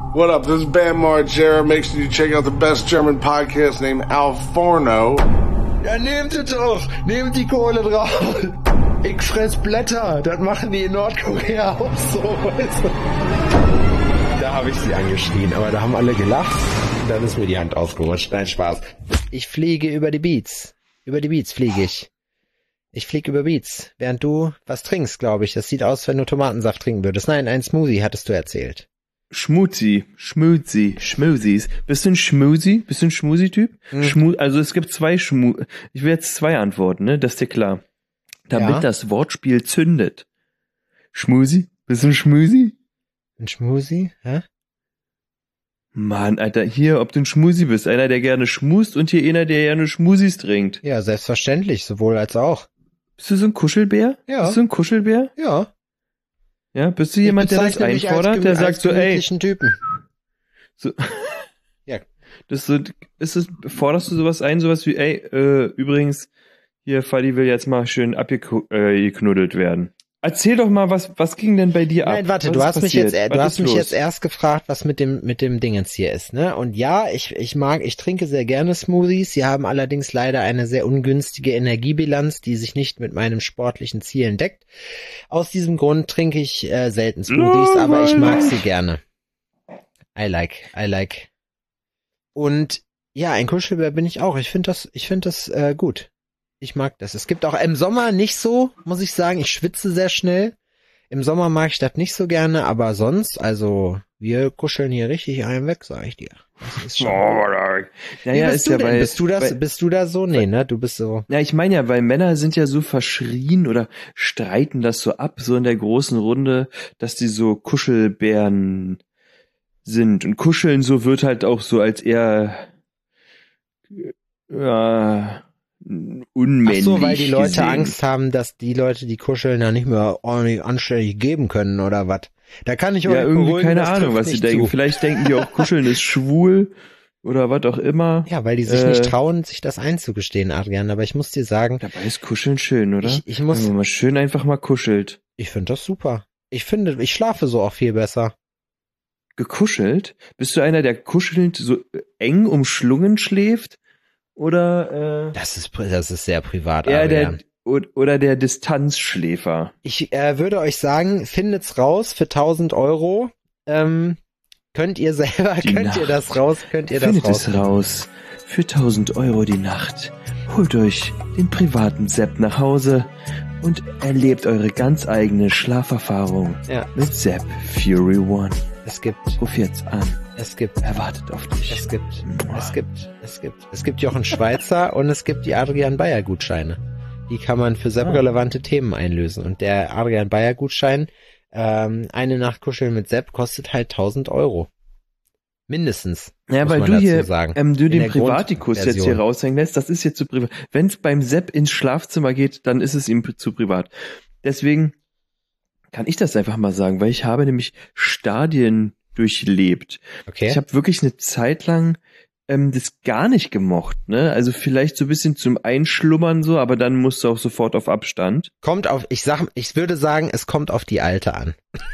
What up? This is Bam Margera. Make sure you check out the best German podcast named Al Forno. Ja, nehmt es doch. Nehmt die Kohle drauf. Ich fress Blätter. Das machen die in Nordkorea auch so. Weißt du? Da habe ich sie angeschrien, aber da haben alle gelacht. Und dann ist mir die Hand ausgerutscht. Nein, Spaß. Ich fliege über die Beats. Über die Beats fliege ich. Ich fliege über Beats. Während du was trinkst, glaube ich. Das sieht aus, wenn du Tomatensaft trinken würdest. Nein, ein Smoothie hattest du erzählt. Schmuzi. Schmusis. Bist du ein Schmusi? Bist du ein Schmusi-Typ? Also es gibt zwei Ich will jetzt zwei antworten, ne? Das ist dir klar. Damit das Wortspiel zündet. Schmusi? Bist du ein Schmusi? Ein Schmusi? Hä? Mann, Alter, hier, ob du ein Schmusi bist. Einer, der gerne schmust und hier einer, der gerne Schmusis trinkt. Ja, selbstverständlich. Sowohl als auch. Bist du so ein Kuschelbär? Ja. Bist du ein Kuschelbär? Ja. Ja, bist du jemand, der das einfordert, der sagt so, ey. Typen. So, ja. Forderst du sowas ein, sowas wie, ey, übrigens, hier, Fadi will jetzt mal schön abgeknuddelt werden. Erzähl doch mal, was ging denn bei dir ab? Nein, warte, du hast mich jetzt erst gefragt, was mit dem Dingens hier ist, ne? Und ja, ich trinke sehr gerne Smoothies. Sie haben allerdings leider eine sehr ungünstige Energiebilanz, die sich nicht mit meinen sportlichen Zielen deckt. Aus diesem Grund trinke ich selten Smoothies, aber ich mag sie gerne. I like. Und ja, ein Kuschelbär bin ich auch. Ich finde das gut. Ich mag das. Es gibt auch im Sommer nicht so, muss ich sagen, ich schwitze sehr schnell. Im Sommer mag ich das nicht so gerne, aber sonst, also, wir kuscheln hier richtig einen weg, sag ich dir. Das ist schon. Ja, ist ja bei, bist du da so? Nee, ne? Du bist so. Ja, ich meine ja, weil Männer sind ja so verschrien oder streiten das so ab, so in der großen Runde, dass die so Kuschelbären sind. Und kuscheln so wird halt auch so als eher, unmännlich. Ach so, weil die Leute gesehen. Angst haben, dass die Leute, die kuscheln, da nicht mehr ordentlich anständig geben können oder was. Da kann ich euch irgendwie beruhigen, keine Ahnung, was sie denken. Vielleicht denken die auch, kuscheln ist schwul oder was auch immer. Ja, weil die sich nicht trauen, sich das einzugestehen, Adrian. Aber ich muss dir sagen, dabei ist Kuscheln schön, oder? Ich muss. Wenn man mal schön einfach mal kuschelt. Ich finde das super. Ich schlafe so auch viel besser. Gekuschelt? Bist du einer, der kuschelnd so eng umschlungen schläft? Oder das ist sehr privat. Oder der Distanzschläfer. Ich würde euch sagen, findet's raus für 1.000 Euro. Könnt ihr das raus? Findet es raus für 1.000 Euro die Nacht. Holt euch den privaten Sepp nach Hause und erlebt eure ganz eigene Schlaferfahrung mit Sepp Fury One. Ruf jetzt an. Er wartet auf dich. Es gibt Jochen Schweizer und es gibt die Adrian Bayer Gutscheine. Die kann man für Sepp-relevante Themen einlösen. Und der Adrian Bayer Gutschein, eine Nacht kuscheln mit Sepp, kostet halt 1.000 Euro. Mindestens. Ja, weil du hier, du den Privatikus jetzt hier raushängen lässt, das ist jetzt zu privat. Wenn es beim Sepp ins Schlafzimmer geht, dann ist es ihm zu privat. Deswegen kann ich das einfach mal sagen, weil ich habe nämlich Stadien durchlebt. Okay. Ich habe wirklich eine Zeit lang das gar nicht gemocht, ne? Also vielleicht so ein bisschen zum Einschlummern so, aber dann musst du auch sofort auf Abstand. Ich würde sagen, es kommt auf die Alte an.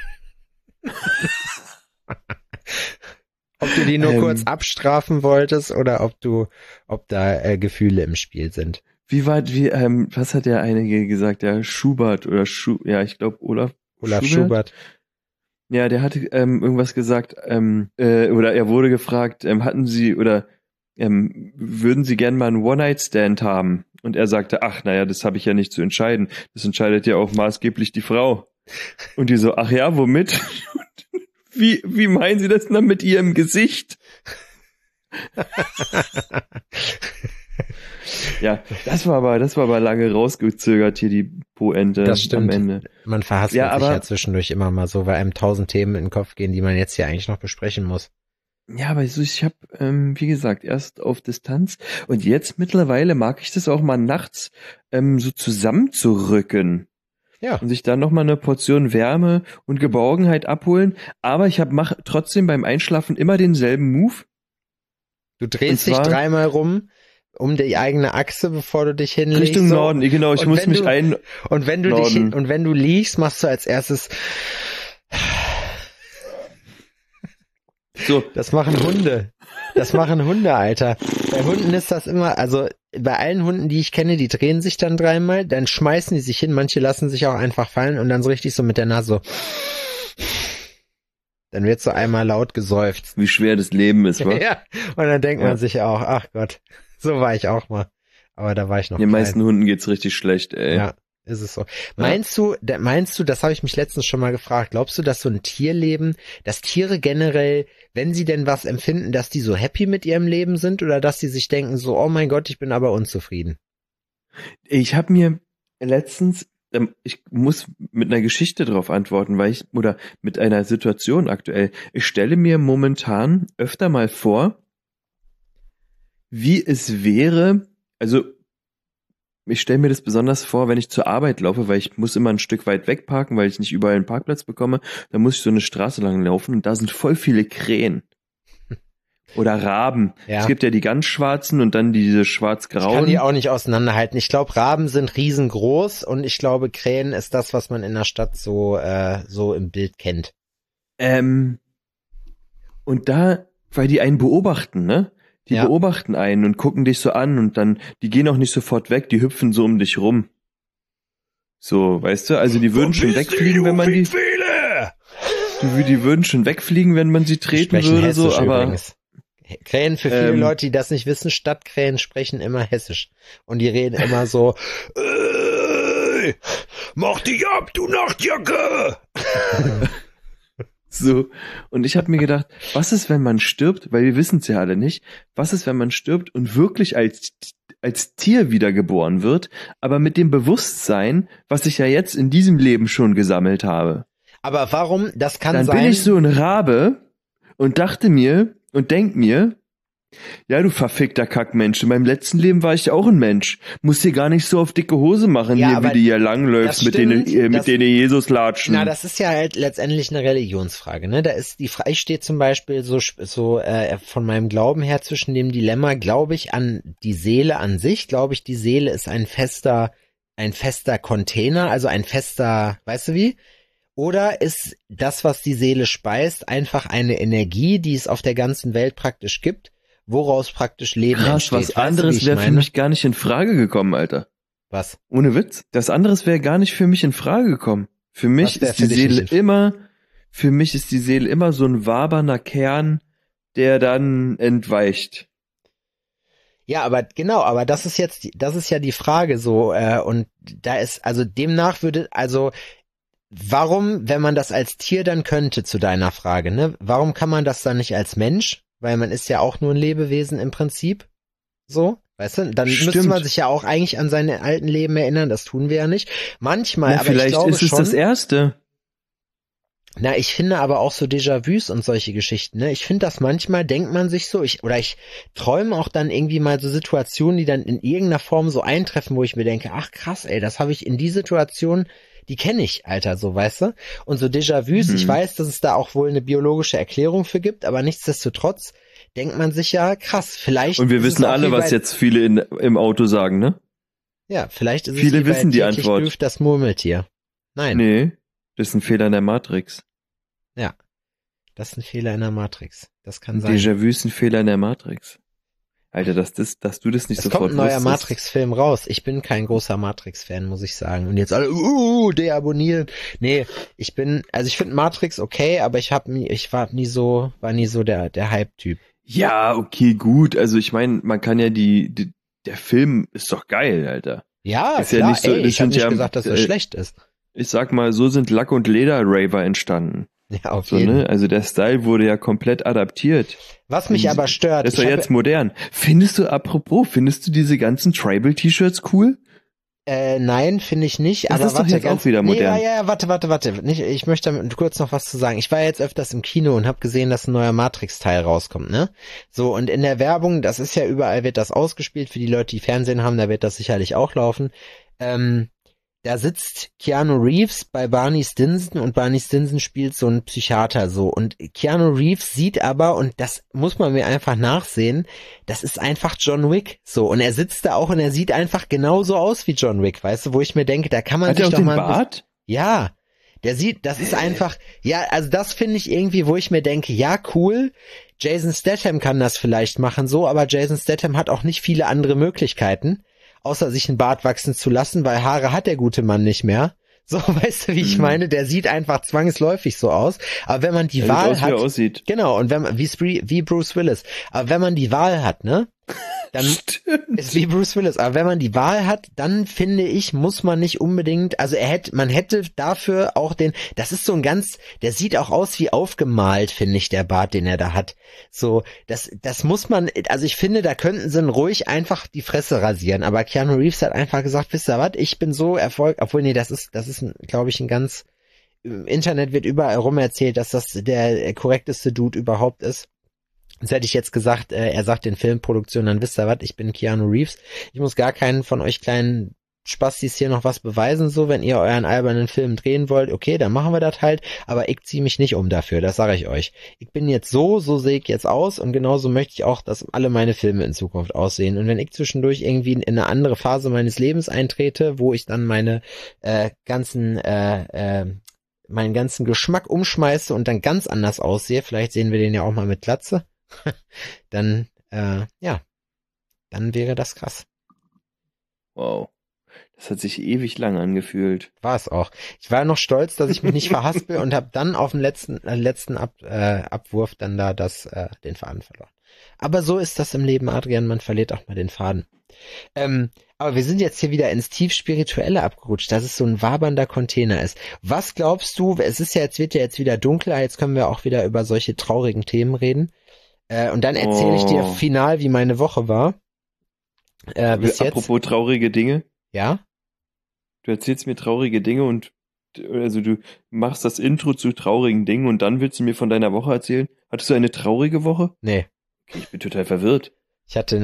Ob du die nur kurz abstrafen wolltest oder ob da Gefühle im Spiel sind. Was hat der einige gesagt? Der Schubert oder ich glaube Olaf Schubert. Ja, der hatte irgendwas gesagt, oder er wurde gefragt, würden Sie gern mal einen One-Night-Stand haben? Und er sagte, ach, naja, das habe ich ja nicht zu entscheiden. Das entscheidet ja auch maßgeblich die Frau. Und die so, ach ja, womit? Wie meinen Sie das denn mit Ihrem Gesicht? Ja, das war aber lange rausgezögert hier, die Pointe. Das stimmt. Am Ende. Man verhaspelt sich ja zwischendurch immer mal so, weil einem 1.000 Themen in den Kopf gehen, die man jetzt hier eigentlich noch besprechen muss. Ja, aber ich habe, wie gesagt, erst auf Distanz und jetzt mittlerweile mag ich das auch mal nachts so zusammenzurücken. Ja. Und sich dann nochmal eine Portion Wärme und Geborgenheit abholen. Aber ich mache trotzdem beim Einschlafen immer denselben Move. Du drehst dich dreimal rum um die eigene Achse, bevor du dich hinlegst. Richtung Norden, genau. Ich muss mich Und wenn du liegst, machst du als erstes So. Das machen Hunde. Das machen Hunde, Alter. Bei Hunden ist das immer, also bei allen Hunden, die ich kenne, die drehen sich dann dreimal, dann schmeißen die sich hin, manche lassen sich auch einfach fallen und dann so richtig so mit der Nase so. Dann wird so einmal laut geseufzt. Wie schwer das Leben ist, wa? Ja, und dann denkt man sich auch, ach Gott, so war ich auch mal. Aber da war ich noch Den meisten Hunden geht's richtig schlecht, ey. Ja, ist es so. Meinst du, das habe ich mich letztens schon mal gefragt, glaubst du, dass so ein Tierleben, dass Tiere generell, wenn sie denn was empfinden, dass die so happy mit ihrem Leben sind oder dass die sich denken so, oh mein Gott, ich bin aber unzufrieden? Ich habe mir letztens, ich muss mit einer Geschichte drauf antworten, oder mit einer Situation aktuell. Ich stelle mir momentan öfter mal vor, wie es wäre, also ich stelle mir das besonders vor, wenn ich zur Arbeit laufe, weil ich muss immer ein Stück weit wegparken, weil ich nicht überall einen Parkplatz bekomme. Da muss ich so eine Straße lang laufen und da sind voll viele Krähen. Oder Raben. Ja. Es gibt ja die ganz schwarzen und dann diese schwarz-grauen. Ich kann die auch nicht auseinanderhalten. Ich glaube, Raben sind riesengroß und ich glaube, Krähen ist das, was man in der Stadt so im Bild kennt. Und da, weil die einen beobachten, ne? Die beobachten einen und gucken dich so an und dann, die gehen auch nicht sofort weg, die hüpfen so um dich rum. So, weißt du, also die würden schon wegfliegen, wenn man die würden schon wegfliegen, wenn man sie treten würde, so, aber übrigens. Krähen, für viele Leute, die das nicht wissen, Stadtkrähen sprechen immer hessisch. Und die reden immer so, mach dich ab, du Nachtjacke! So, und ich habe mir gedacht, was ist, wenn man stirbt, weil wir wissen es ja alle nicht, was ist, wenn man stirbt und wirklich als Tier wiedergeboren wird, aber mit dem Bewusstsein, was ich ja jetzt in diesem Leben schon gesammelt habe. Aber warum, das kann sein... Dann bin ich so ein Rabe und dachte mir und denk mir, ja, du verfickter Kackmensch, in meinem letzten Leben war ich auch ein Mensch. Musst dir gar nicht so auf dicke Hose machen, ja, hier, wie du hier langläufst, mit denen Jesus latschen. Na, das ist ja halt letztendlich eine Religionsfrage, ne? Da ist ich stehe zum Beispiel so von meinem Glauben her zwischen dem Dilemma, glaube ich an die Seele an sich, glaube ich, die Seele ist ein fester Container, also ein fester, weißt du wie? Oder ist das, was die Seele speist, einfach eine Energie, die es auf der ganzen Welt praktisch gibt, woraus praktisch Leben entsteht? Was anderes wäre für mich gar nicht in Frage gekommen, Alter. Was? Ohne Witz. Das anderes wäre gar nicht für mich in Frage gekommen. Für mich ist die Seele immer so ein wabernder Kern, der dann entweicht. Ja, aber das ist ja die Frage so, und da ist, also demnach warum, wenn man das als Tier dann könnte, zu deiner Frage, ne? Warum kann man das dann nicht als Mensch? Weil man ist ja auch nur ein Lebewesen im Prinzip. So, weißt du? Dann müsste man sich ja auch eigentlich an seine alten Leben erinnern. Das tun wir ja nicht. Manchmal, ja, aber vielleicht ich glaube ist es schon, das Erste. Na, ich finde aber auch so Déjà-vus und solche Geschichten, ne? Ich finde das manchmal, denkt man sich so, ich träume auch dann irgendwie mal so Situationen, die dann in irgendeiner Form so eintreffen, wo ich mir denke, ach krass, ey, das habe ich in die Situation, die kenne ich, Alter, so, weißt du? Und so Déjà-vus, ich weiß, dass es da auch wohl eine biologische Erklärung für gibt, aber nichtsdestotrotz denkt man sich ja, krass, vielleicht. Und wir wissen alle, was jetzt viele im Auto sagen, ne? Ja, vielleicht ist viele es wissen die Antwort. Prüft das Murmeltier. Nein. Nee, das ist ein Fehler in der Matrix. Ja, das ist ein Fehler in der Matrix. Das kann sein. Déjà-vu ist ein Fehler in der Matrix. Alter, dass du das nicht sofort wusstest. Es kommt ein neuer Matrix-Film raus. Ich bin kein großer Matrix-Fan, muss ich sagen. Und jetzt alle, deabonnieren. Nee, ich finde Matrix okay, aber war nie so der Hype-Typ. Ja, okay, gut. Also ich meine, man kann ja der Film ist doch geil, Alter. Ja, ist klar, ja nicht so, ich habe nicht gesagt, dass er schlecht ist. Ich sag mal, so sind Lack- und Leder-Raver entstanden. Ja, auf jeden Fall. Ne? Also der Style wurde ja komplett adaptiert. Was mich aber stört. Das ist doch jetzt modern. Findest du diese ganzen Tribal-T-Shirts cool? Nein, finde ich nicht. Das aber ist doch jetzt auch wieder modern. Ja, warte. Ich möchte damit kurz noch was zu sagen. Ich war jetzt öfters im Kino und habe gesehen, dass ein neuer Matrix-Teil rauskommt, ne? So, und in der Werbung, das ist ja überall, wird das ausgespielt. Für die Leute, die Fernsehen haben, da wird das sicherlich auch laufen. Da sitzt Keanu Reeves bei Barney Stinson und Barney Stinson spielt so einen Psychiater so. Und Keanu Reeves sieht aber, und das muss man mir einfach nachsehen, das ist einfach John Wick so. Und er sitzt da auch und er sieht einfach genauso aus wie John Wick, weißt du, wo ich mir denke, da kann man Hat sich er auch doch den mal... Bart? Ja, das ist einfach, ja, also das finde ich irgendwie, wo ich mir denke, ja, cool, Jason Statham kann das vielleicht machen so, aber Jason Statham hat auch nicht viele andere Möglichkeiten, außer sich einen Bart wachsen zu lassen, weil Haare hat der gute Mann nicht mehr. So, weißt du, wie ich meine? Der sieht einfach zwangsläufig so aus. Aber wenn man die Wahl hat, genau, und wenn man, wie Bruce Willis. Aber wenn man die Wahl hat, ne? Dann ist wie Bruce Willis. Aber wenn man die Wahl hat, dann finde ich, muss man nicht unbedingt, also man hätte dafür auch das ist so ein der sieht auch aus wie aufgemalt, finde ich, der Bart, den er da hat. So, das muss man, also ich finde, da könnten sie ruhig einfach die Fresse rasieren. Aber Keanu Reeves hat einfach gesagt, wisst ihr was, ich bin so obwohl, nee, das ist, glaube ich, im Internet wird überall rum erzählt, dass das der korrekteste Dude überhaupt ist. Sonst hätte ich jetzt gesagt, er sagt in Filmproduktionen, dann wisst ihr was, ich bin Keanu Reeves. Ich muss gar keinen von euch kleinen Spastis hier noch was beweisen, so, wenn ihr euren albernen Film drehen wollt, okay, dann machen wir das halt, aber ich ziehe mich nicht um dafür, das sage ich euch. Ich bin jetzt so sehe ich jetzt aus und genauso möchte ich auch, dass alle meine Filme in Zukunft aussehen. Und wenn ich zwischendurch irgendwie in eine andere Phase meines Lebens eintrete, wo ich dann meinen ganzen Geschmack umschmeiße und dann ganz anders aussehe, vielleicht sehen wir den ja auch mal mit Glatze, dann, dann wäre das krass. Wow. Das hat sich ewig lang angefühlt. War es auch. Ich war noch stolz, dass ich mich nicht verhaspel und habe dann auf dem letzten Abwurf dann da den Faden verloren. Aber so ist das im Leben, Adrian, man verliert auch mal den Faden. Aber wir sind jetzt hier wieder ins tief-spirituelle abgerutscht, dass es so ein wabernder Container ist. Was glaubst du, wird ja jetzt wieder dunkler, jetzt können wir auch wieder über solche traurigen Themen reden. Und dann erzähle ich dir final, wie meine Woche war. Bis jetzt. Apropos traurige Dinge. Ja? Du erzählst mir traurige Dinge und also du machst das Intro zu traurigen Dingen und dann willst du mir von deiner Woche erzählen? Hattest du eine traurige Woche? Nee. Okay, ich bin total verwirrt. Ich hatte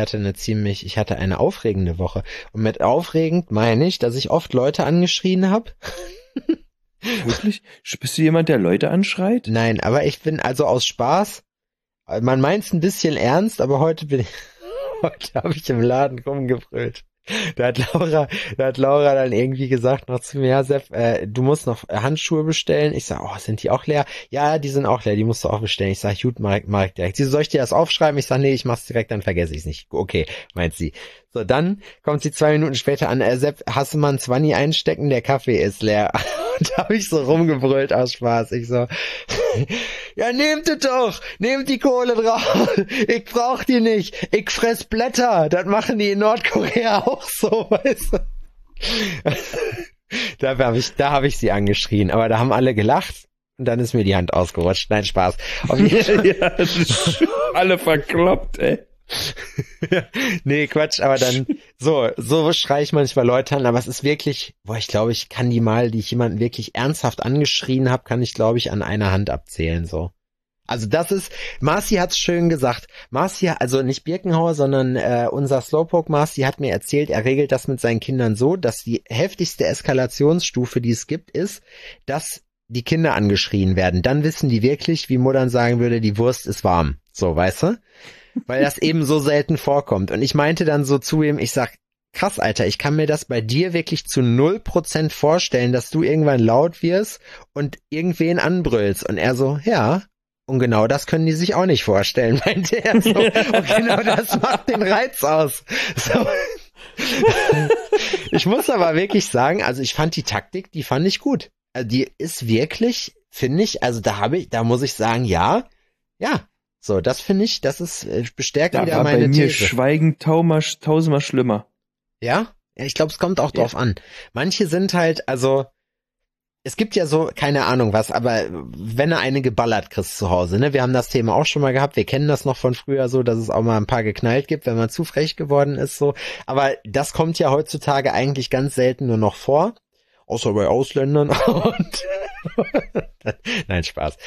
eine aufregende Woche. Und mit aufregend meine ich, dass ich oft Leute angeschrien habe. Wirklich? Bist du jemand, der Leute anschreit? Nein, aber ich bin also aus Spaß. Man meint's ein bisschen ernst, aber heute habe ich im Laden rumgebrüllt. Da hat Laura dann irgendwie gesagt noch zu mir, ja Sepp, du musst noch Handschuhe bestellen. Ich sag, sind die auch leer? Ja, die sind auch leer, die musst du auch bestellen. Ich sag, gut, mach ich direkt. Sie so, soll ich dir das aufschreiben? Ich sag, nee, ich mach's direkt, dann vergesse ich's nicht. Okay, meint sie. So, dann kommt sie 2 Minuten später an, Sepp, hast du mal einen 20 einstecken? Der Kaffee ist leer. Und da habe ich so rumgebrüllt aus Spaß. Ich so, ja, nehmt es doch, nehmt die Kohle drauf. Ich brauch die nicht. Ich fress Blätter. Das machen die in Nordkorea auch so, weißt du. Da hab ich sie angeschrien, aber da haben alle gelacht und dann ist mir die Hand ausgerutscht. Nein, Spaß. Ja, alle verkloppt, ey. Nee, Quatsch, aber dann so schrei ich manchmal Leute an, aber es ist wirklich, ich glaube, ich kann die ich jemanden wirklich ernsthaft angeschrien habe, kann ich, glaube ich, an einer Hand abzählen, so. Also das ist, Marci hat's schön gesagt. Marci, also nicht Birkenhauer, sondern unser Slowpoke Marci hat mir erzählt, er regelt das mit seinen Kindern so, dass die heftigste Eskalationsstufe, die es gibt, ist, dass die Kinder angeschrien werden. Dann wissen die wirklich, wie Muttern sagen würde, die Wurst ist warm. So, weißt du? Weil das eben so selten vorkommt. Und ich meinte dann so zu ihm, ich sag, krass, Alter, ich kann mir das bei dir wirklich zu 0% vorstellen, dass du irgendwann laut wirst und irgendwen anbrüllst. Und er so, ja, und genau das können die sich auch nicht vorstellen, meinte er so. Und genau das macht den Reiz aus. So. Ich muss aber wirklich sagen, also ich fand die Taktik, die fand ich gut. Also die ist wirklich, finde ich, also da muss ich sagen, ja. So, das finde ich, das ist bestärkt wieder meine These. Bei mir Schweigen tausendmal schlimmer. Ja? Ja, ich glaube, es kommt auch drauf an. Manche sind halt, also es gibt ja so, keine Ahnung was, aber wenn du eine geballert kriegst zu Hause, ne, wir haben das Thema auch schon mal gehabt, wir kennen das noch von früher so, dass es auch mal ein paar geknallt gibt, wenn man zu frech geworden ist, so. Aber das kommt ja heutzutage eigentlich ganz selten nur noch vor. Außer bei Ausländern und nein, Spaß.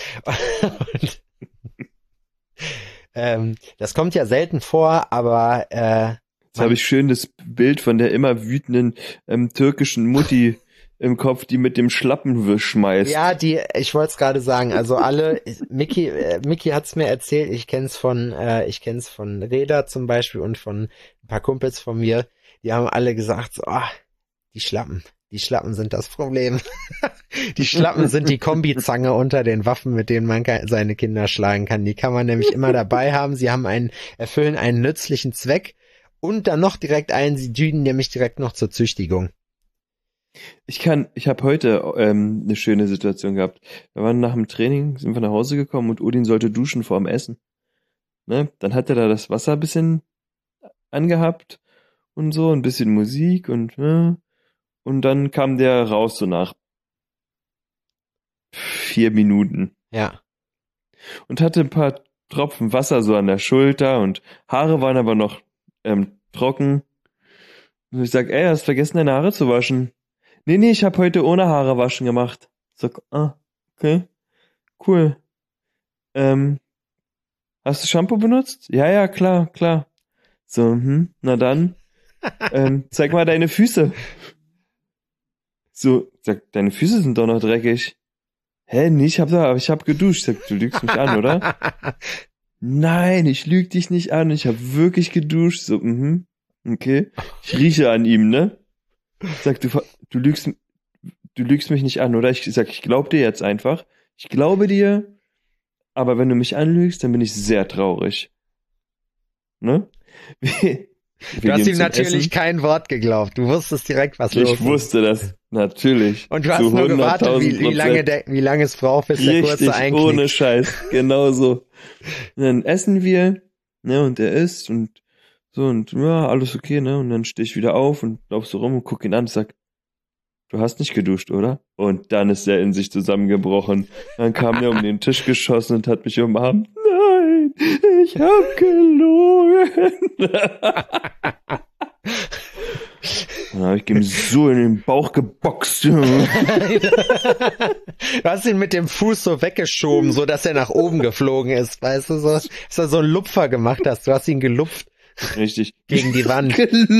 Das kommt ja selten vor, aber jetzt habe ich schön das Bild von der immer wütenden türkischen Mutti im Kopf, die mit dem Schlappenwisch schmeißt. Ja, ich wollte es gerade sagen, also alle, Mickey hat's mir erzählt, ich kenn's von Reda zum Beispiel und von ein paar Kumpels von mir, die haben alle gesagt, so, die Schlappen, Die Schlappen sind das Problem. Die Schlappen sind die Kombizange unter den Waffen, mit denen man seine Kinder schlagen kann. Die kann man nämlich immer dabei haben. Sie erfüllen einen nützlichen Zweck und dann noch sie dienen nämlich direkt noch zur Züchtigung. Ich habe heute eine schöne Situation gehabt. Wir waren nach dem Training, sind wir nach Hause gekommen und Odin sollte duschen vor dem Essen. Ne? Dann hat er da das Wasser ein bisschen angehabt und so, ein bisschen Musik und dann kam der raus so nach 4 Minuten. Ja. Und hatte ein paar Tropfen Wasser so an der Schulter und Haare waren aber noch trocken. Und ich sag, hast vergessen deine Haare zu waschen? Nee, ich habe heute ohne Haare waschen gemacht. Ich sag, okay, cool. Hast du Shampoo benutzt? Ja, klar. So, na dann, zeig mal deine Füße. So, sag, deine Füße sind doch noch dreckig. Hä, nee, ich hab geduscht. Sag, du lügst mich an, oder? Nein, ich lüg dich nicht an. Ich hab wirklich geduscht. So, okay. Ich rieche an ihm, ne? Sag, du lügst mich nicht an, oder? Ich sag, ich glaub dir jetzt einfach. Ich glaube dir, aber wenn du mich anlügst, dann bin ich sehr traurig. Ne? Du hast ihm natürlich kein Wort geglaubt. Du wusstest direkt, was los ist. Ich wusste das, natürlich. Und du hast nur gewartet, wie lange es braucht, bis der Kurze einknickt. Richtig, ohne Scheiß. Genau so. Und dann essen wir, ne, und er isst und so und ja, alles okay, ne? Und dann stehe ich wieder auf und lauf so rum und guck ihn an und sag, du hast nicht geduscht, oder? Und dann ist er in sich zusammengebrochen. Dann kam er um den Tisch geschossen und hat mich umarmt. Nein, ich hab gelogen. Dann habe ich ihm so in den Bauch geboxt. Du hast ihn mit dem Fuß so weggeschoben, so dass er nach oben geflogen ist, weißt du, so, dass du so einen Lupfer gemacht hast. Du hast ihn gelupft. Richtig. Gegen die Wand.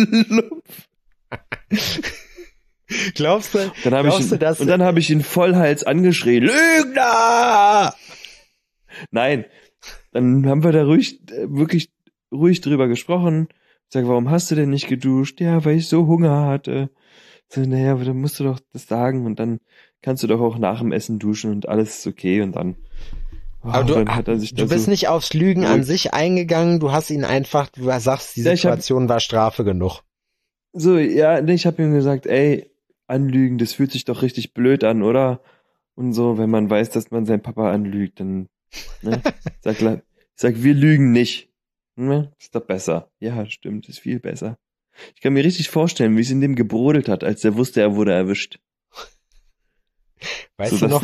Glaubst du, und dann habe ich ihn Vollhals angeschrien. Lügner! Nein. Dann haben wir da wirklich ruhig drüber gesprochen. Ich sag, warum hast du denn nicht geduscht? Ja, weil ich so Hunger hatte. So, naja, aber dann musst du doch das sagen und dann kannst du doch auch nach dem Essen duschen und alles ist okay und dann. Aber dann hat er sich du bist nicht aufs Lügen an sich eingegangen, du hast ihn einfach, du sagst, die Situation war Strafe genug. So, ja, ich habe ihm gesagt, ey, anlügen, das fühlt sich doch richtig blöd an, oder? Und so, wenn man weiß, dass man seinen Papa anlügt, dann, ne? Sag, wir lügen nicht. Ne? Ist doch besser. Ja, stimmt, ist viel besser. Ich kann mir richtig vorstellen, wie es in dem gebrodelt hat, als er wusste, er wurde erwischt. Weißt du noch,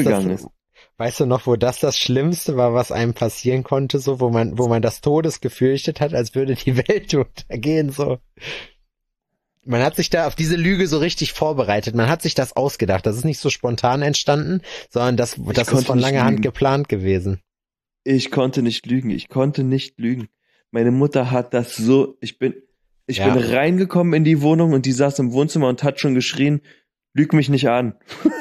wo das Schlimmste war, was einem passieren konnte, so, wo man das Todes gefürchtet hat, als würde die Welt untergehen, so. Man hat sich da auf diese Lüge so richtig vorbereitet. Man hat sich das ausgedacht. Das ist nicht so spontan entstanden, sondern das ist von langer Hand geplant gewesen. Ich konnte nicht lügen. Meine Mutter hat das so, ich bin reingekommen in die Wohnung und die saß im Wohnzimmer und hat schon geschrien, lüg mich nicht an.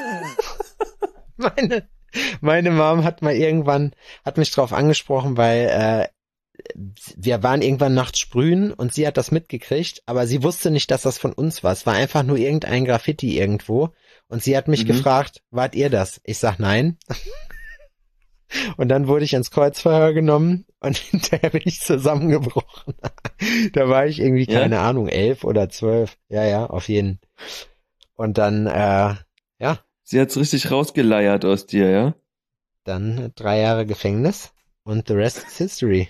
Meine Mom hat mich drauf angesprochen, weil wir waren irgendwann nachts sprühen und sie hat das mitgekriegt, aber sie wusste nicht, dass das von uns war. Es war einfach nur irgendein Graffiti irgendwo und sie hat mich gefragt, wart ihr das? Ich sag nein. Und dann wurde ich ins Kreuzverhör genommen und hinterher bin ich zusammengebrochen. Da war ich irgendwie, keine Ahnung, 11 oder 12. Ja, auf jeden. Und dann, ja. Sie hat's richtig rausgeleiert aus dir, ja? Dann 3 Jahre Gefängnis und the rest is history.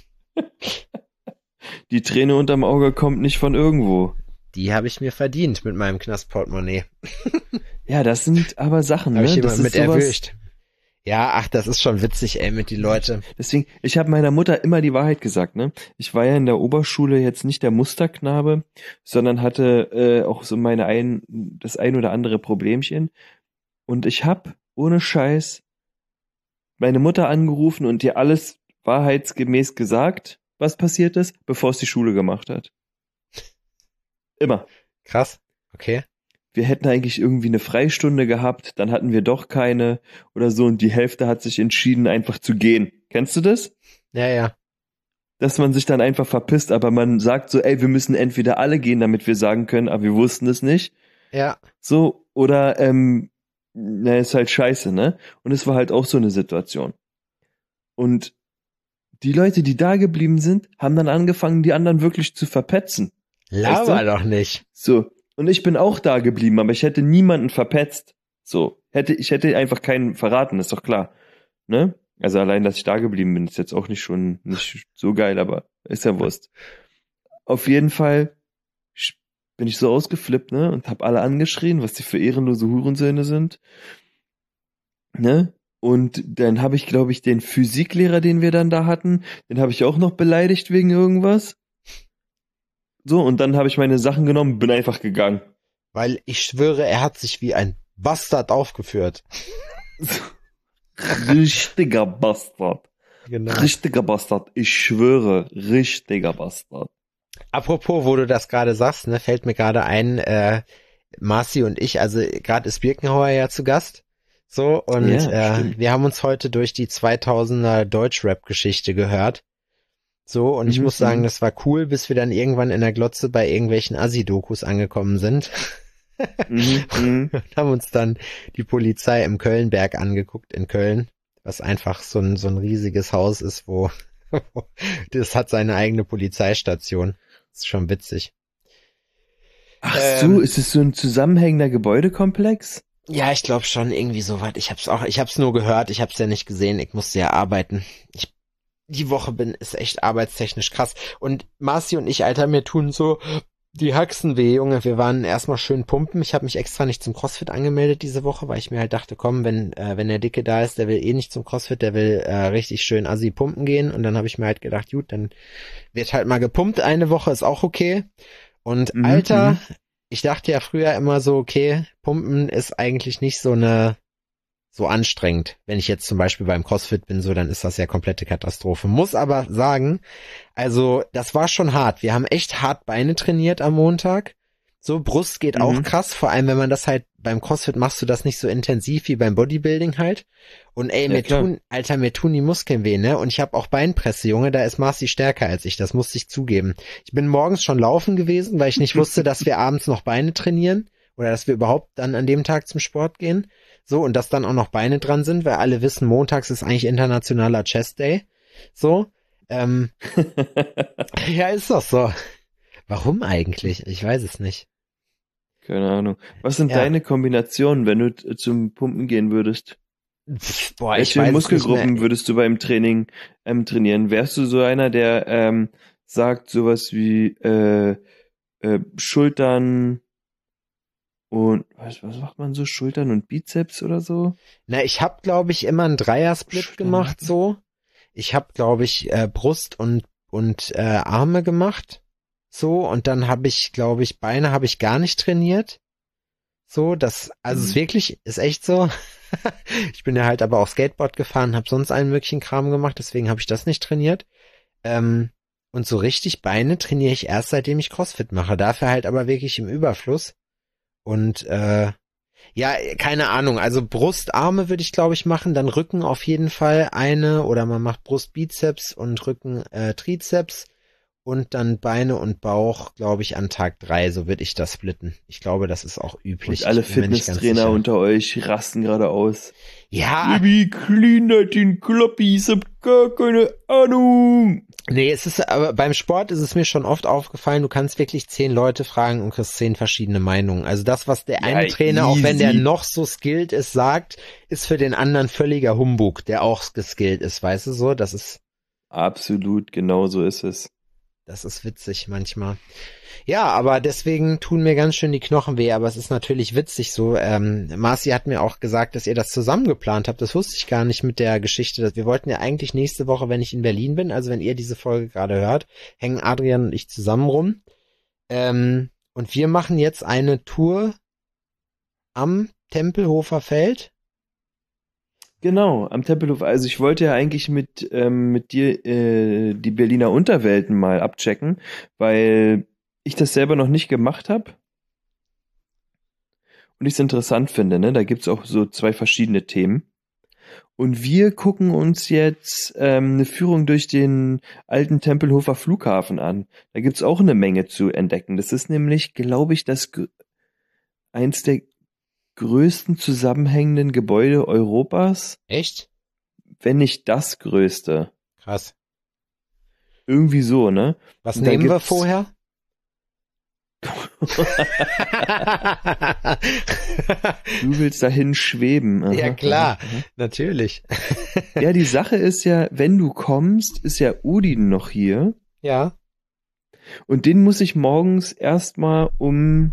Die Träne unterm Auge kommt nicht von irgendwo. Die habe ich mir verdient mit meinem Knastportemonnaie. Ja, das sind aber Sachen, ne? Hab ich das jemand mit erwischt. Ja, ach, das ist schon witzig, ey, mit die Leute. Deswegen, ich habe meiner Mutter immer die Wahrheit gesagt, ne? Ich war ja in der Oberschule jetzt nicht der Musterknabe, sondern hatte auch so das ein oder andere Problemchen. Und ich habe, ohne Scheiß, meine Mutter angerufen und ihr alles wahrheitsgemäß gesagt, was passiert ist, bevor es die Schule gemacht hat. Immer. Krass, okay. Wir hätten eigentlich irgendwie eine Freistunde gehabt, dann hatten wir doch keine oder so und die Hälfte hat sich entschieden, einfach zu gehen. Kennst du das? Ja. Dass man sich dann einfach verpisst, aber man sagt so, ey, wir müssen entweder alle gehen, damit wir sagen können, aber wir wussten es nicht. Ja. So, oder, ist halt scheiße, ne? Und es war halt auch so eine Situation. Und die Leute, die da geblieben sind, haben dann angefangen, die anderen wirklich zu verpetzen. Laber weißt du? Doch nicht. So. Und ich bin auch da geblieben, aber ich hätte niemanden verpetzt. So. Ich hätte einfach keinen verraten, ist doch klar. Ne? Also allein, dass ich da geblieben bin, ist jetzt auch nicht so geil, aber ist ja Wurst. Auf jeden Fall bin ich so ausgeflippt, ne? Und hab alle angeschrien, was die für ehrenlose Hurensöhne sind. Ne? Und dann habe ich, glaube ich, den Physiklehrer, den wir dann da hatten, den habe ich auch noch beleidigt wegen irgendwas. So, und dann habe ich meine Sachen genommen, bin einfach gegangen. Weil ich schwöre, er hat sich wie ein Bastard aufgeführt. Richtiger Bastard. Genau. Richtiger Bastard. Ich schwöre, richtiger Bastard. Apropos, wo du das gerade sagst, ne, fällt mir gerade ein, Marci und ich, also gerade ist Birkenhauer ja zu Gast. So, und wir haben uns heute durch die 2000er Deutschrap-Geschichte gehört. So, und ich muss sagen, das war cool, bis wir dann irgendwann in der Glotze bei irgendwelchen Assi-Dokus angekommen sind. Und haben uns dann die Polizei im Kölnberg angeguckt, in Köln, was einfach so ein riesiges Haus ist, wo das hat seine eigene Polizeistation. Das ist schon witzig. Ach so, ist es so ein zusammenhängender Gebäudekomplex? Ja, ich glaube schon, irgendwie so weit. Ich hab's nur gehört, ich hab's ja nicht gesehen, ich musste ja arbeiten. Die Woche ist echt arbeitstechnisch krass. Und Marci und ich, Alter, mir tun so die Haxen weh, Junge. Wir waren erstmal schön pumpen. Ich habe mich extra nicht zum CrossFit angemeldet diese Woche, weil ich mir halt dachte, komm, wenn der Dicke da ist, der will eh nicht zum CrossFit, der will richtig schön assi pumpen gehen. Und dann habe ich mir halt gedacht, gut, dann wird halt mal gepumpt. Eine Woche ist auch okay. Und Alter, ich dachte ja früher immer so, okay, Pumpen ist eigentlich nicht so anstrengend. Wenn ich jetzt zum Beispiel beim CrossFit bin, so, dann ist das ja komplette Katastrophe. Muss aber sagen, also das war schon hart. Wir haben echt hart Beine trainiert am Montag. So, Brust geht auch krass, vor allem wenn man das halt beim CrossFit machst du das nicht so intensiv wie beim Bodybuilding halt. Und ey, mir tun die Muskeln weh, ne? Und ich habe auch Beinpresse, Junge, da ist Marci stärker als ich, das musste ich zugeben. Ich bin morgens schon laufen gewesen, weil ich nicht wusste, dass wir abends noch Beine trainieren oder dass wir überhaupt dann an dem Tag zum Sport gehen. So, und dass dann auch noch Beine dran sind, weil alle wissen, montags ist eigentlich internationaler Chest Day. So, ja, ist doch so. Warum eigentlich? Ich weiß es nicht. Keine Ahnung. Was sind deine Kombinationen, wenn du zum Pumpen gehen würdest? Boah, welche Muskelgruppen würdest du beim Training trainieren? Wärst du so einer, der sagt sowas wie Schultern und was macht man so? Schultern und Bizeps oder so? Na, ich habe, glaube ich, immer einen Dreier-Split gemacht, so. Ich habe, glaube ich, Brust und Arme gemacht. So, und dann habe ich, glaube ich, Beine habe ich gar nicht trainiert. So, also es ist wirklich, ist echt so. Ich bin ja halt aber auch Skateboard gefahren, habe sonst allen möglichen Kram gemacht, deswegen habe ich das nicht trainiert. Und so richtig Beine trainiere ich erst, seitdem ich CrossFit mache. Dafür halt aber wirklich im Überfluss. Und ja, keine Ahnung, also Brust, Arme würde ich, glaube ich, machen, dann Rücken auf jeden Fall oder man macht Brust, Bizeps und Rücken, Trizeps. Und dann Beine und Bauch, glaube ich, an Tag 3, so würde ich das splitten. Ich glaube, das ist auch üblich. Und alle Fitnesstrainer unter euch rasten gerade aus. Ja. Wie clean den Kloppi, ich hab gar keine Ahnung. Nee, aber beim Sport ist es mir schon oft aufgefallen, du kannst wirklich 10 Leute fragen und kriegst 10 verschiedene Meinungen. Also das, was der eine Trainer, auch wenn der noch so skilled ist, sagt, ist für den anderen völliger Humbug, der auch geskillt ist, weißt du so? Das ist absolut, genau so ist es. Das ist witzig manchmal. Ja, aber deswegen tun mir ganz schön die Knochen weh, aber es ist natürlich witzig so. Marci hat mir auch gesagt, dass ihr das zusammen geplant habt. Das wusste ich gar nicht mit der Geschichte. Wir wollten ja eigentlich nächste Woche, wenn ich in Berlin bin, also wenn ihr diese Folge gerade hört, hängen Adrian und ich zusammen rum. Und wir machen jetzt eine Tour am Tempelhofer Feld. Genau, am Tempelhof. Also ich wollte ja eigentlich mit dir die Berliner Unterwelten mal abchecken, weil ich das selber noch nicht gemacht habe und ich es interessant finde. Ne? Da gibt's auch so 2 verschiedene Themen. Und wir gucken uns jetzt eine Führung durch den alten Tempelhofer Flughafen an. Da gibt's auch eine Menge zu entdecken. Das ist nämlich, glaube ich, eins der größten zusammenhängenden Gebäude Europas. Echt? Wenn nicht das größte. Krass. Irgendwie so, ne? Was nehmen wir vorher? Du willst dahin schweben. Aha, ja klar, aha. Natürlich. Ja, die Sache ist ja, wenn du kommst, ist ja Udin noch hier. Ja. Und den muss ich morgens erstmal um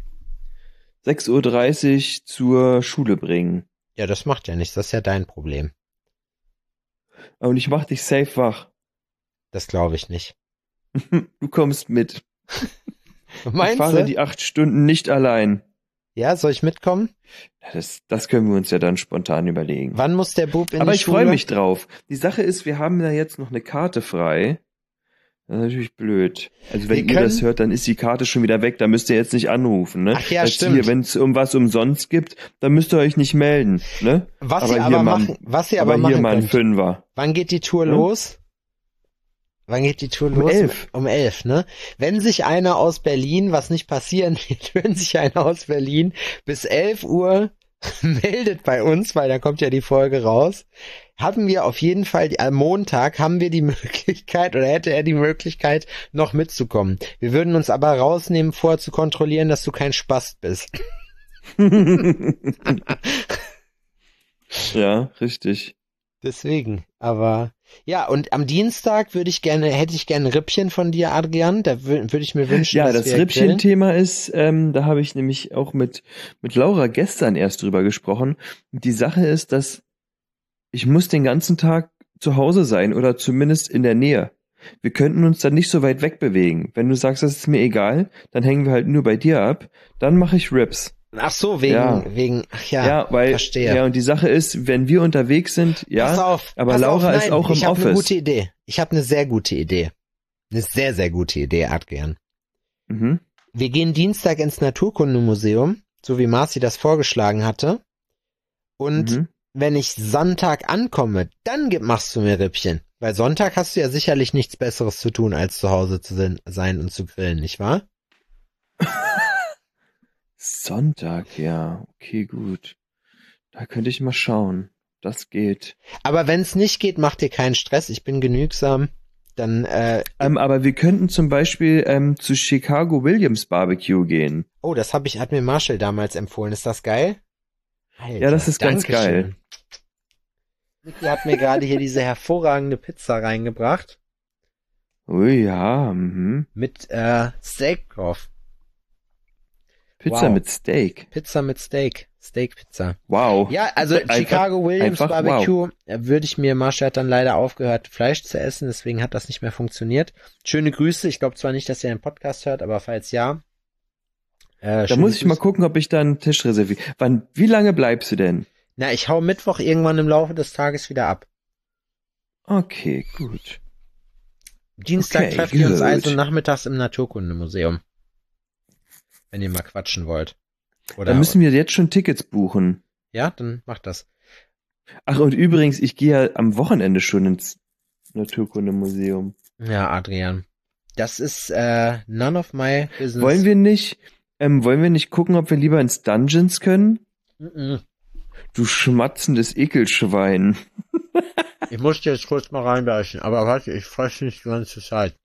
6:30 Uhr zur Schule bringen. Ja, das macht ja nichts, das ist ja dein Problem. Und ich mach dich safe wach. Das glaube ich nicht. Du kommst mit. Meinst ich fahre du? die 8 Stunden nicht allein. Ja, soll ich mitkommen? Das können wir uns ja dann spontan überlegen. Wann muss der Bub in Aber die ich Schule? freue mich drauf. Die Sache ist, wir haben da jetzt noch eine Karte frei. Das ist natürlich blöd. Also wenn ihr das hört, dann ist die Karte schon wieder weg. Da müsst ihr jetzt nicht anrufen, ne? Ach ja, stimmt. Wenn es was umsonst gibt, dann müsst ihr euch nicht melden, ne? Was ihr aber machen mal ein Fünfer. Wann geht die Tour los? Wann geht die Tour los? 11. Um 11, ne? Wenn sich einer aus Berlin, was nicht passieren wird, wenn sich einer aus Berlin bis 11 Uhr meldet bei uns, weil dann kommt ja die Folge raus, haben wir auf jeden Fall, am Montag haben wir die Möglichkeit, oder hätte er die Möglichkeit, noch mitzukommen. Wir würden uns aber rausnehmen, vorher zu kontrollieren, dass du kein Spast bist. Ja, richtig. Deswegen, aber ja, und am Dienstag hätte ich gerne Rippchen von dir, Adrian. Da würde ich mir wünschen, ja, dass das Rippchen-Thema ist, da habe ich nämlich auch mit Laura gestern erst drüber gesprochen. Die Sache ist, dass ich muss den ganzen Tag zu Hause sein oder zumindest in der Nähe. Wir könnten uns dann nicht so weit wegbewegen. Wenn du sagst, das ist mir egal, dann hängen wir halt nur bei dir ab. Dann mache ich Rips. Ach so, verstehe. Ja, und die Sache ist, wenn wir unterwegs sind, ja, pass auf, aber Laura ist auch im Office. Ich habe eine gute Idee. Ich habe eine sehr gute Idee. Eine sehr, sehr gute Idee, Adrian. Mhm. Wir gehen Dienstag ins Naturkundemuseum, so wie Marci das vorgeschlagen hatte. Und wenn ich Sonntag ankomme, dann machst du mir Rippchen. Weil Sonntag hast du ja sicherlich nichts Besseres zu tun, als zu Hause zu sein und zu grillen, nicht wahr? Sonntag, ja. Okay, gut. Da könnte ich mal schauen. Das geht. Aber wenn es nicht geht, mach dir keinen Stress. Ich bin genügsam. Dann, aber wir könnten zum Beispiel zu Chicago Williams Barbecue gehen. Oh, das hat mir Marshall damals empfohlen. Ist das geil? Alter, ja, das ist ganz geil. Niki hat mir gerade hier diese hervorragende Pizza reingebracht. Ui, ja. Mit Steak drauf. Pizza mit Steak. Pizza mit Steak. Steak-Pizza. Wow. Ja, also Chicago Williams Barbecue würde ich mir, Marshall hat dann leider aufgehört, Fleisch zu essen, deswegen hat das nicht mehr funktioniert. Schöne Grüße. Ich glaube zwar nicht, dass ihr den Podcast hört, aber falls ja. Da muss ich mal gucken, ob ich da einen Tisch reserviere. Wie lange bleibst du denn? Na, ich hau Mittwoch irgendwann im Laufe des Tages wieder ab. Okay, gut. Dienstag treffen wir uns also nachmittags im Naturkundemuseum. Wenn ihr mal quatschen wollt. Dann müssen wir jetzt schon Tickets buchen. Ja, dann macht das. Ach, und übrigens, ich gehe ja am Wochenende schon ins Naturkundemuseum. Ja, Adrian. Das ist none of my business. Wollen wir nicht gucken, ob wir lieber ins Dungeons können? Du schmatzendes Ekelschwein. Ich muss dir jetzt kurz mal reinbeißen, aber warte, ich fresse nicht die ganze Zeit.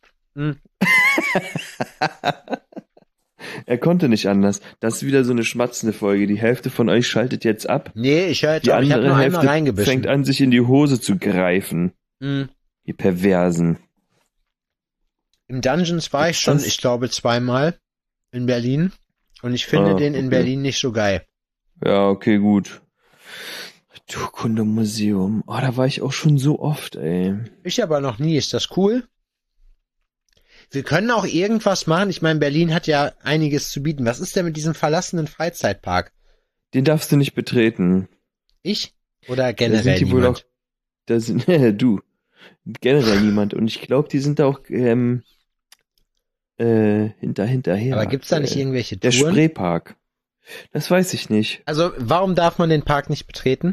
Er konnte nicht anders. Das ist wieder so eine schmatzende Folge. Die Hälfte von euch schaltet jetzt ab. Nee, ich höre jetzt die auf. Ich habe nur Hälfte einmal reingebissen. Fängt an, sich in die Hose zu greifen. Die Perversen. Im Dungeons war ich schon, ich glaube, 2-mal in Berlin. Und ich finde den in Berlin nicht so geil. Ja, okay, gut. Naturkundemuseum. Oh, da war ich auch schon so oft, ey. Ich aber noch nie. Ist das cool? Wir können auch irgendwas machen. Ich meine, Berlin hat ja einiges zu bieten. Was ist denn mit diesem verlassenen Freizeitpark? Den darfst du nicht betreten. Ich? Oder generell niemand? Du. Generell niemand. Und ich glaube, die sind da auch hinterher. Aber gibt's da nicht irgendwelche Touren? Der Spreepark. Das weiß ich nicht. Also, warum darf man den Park nicht betreten?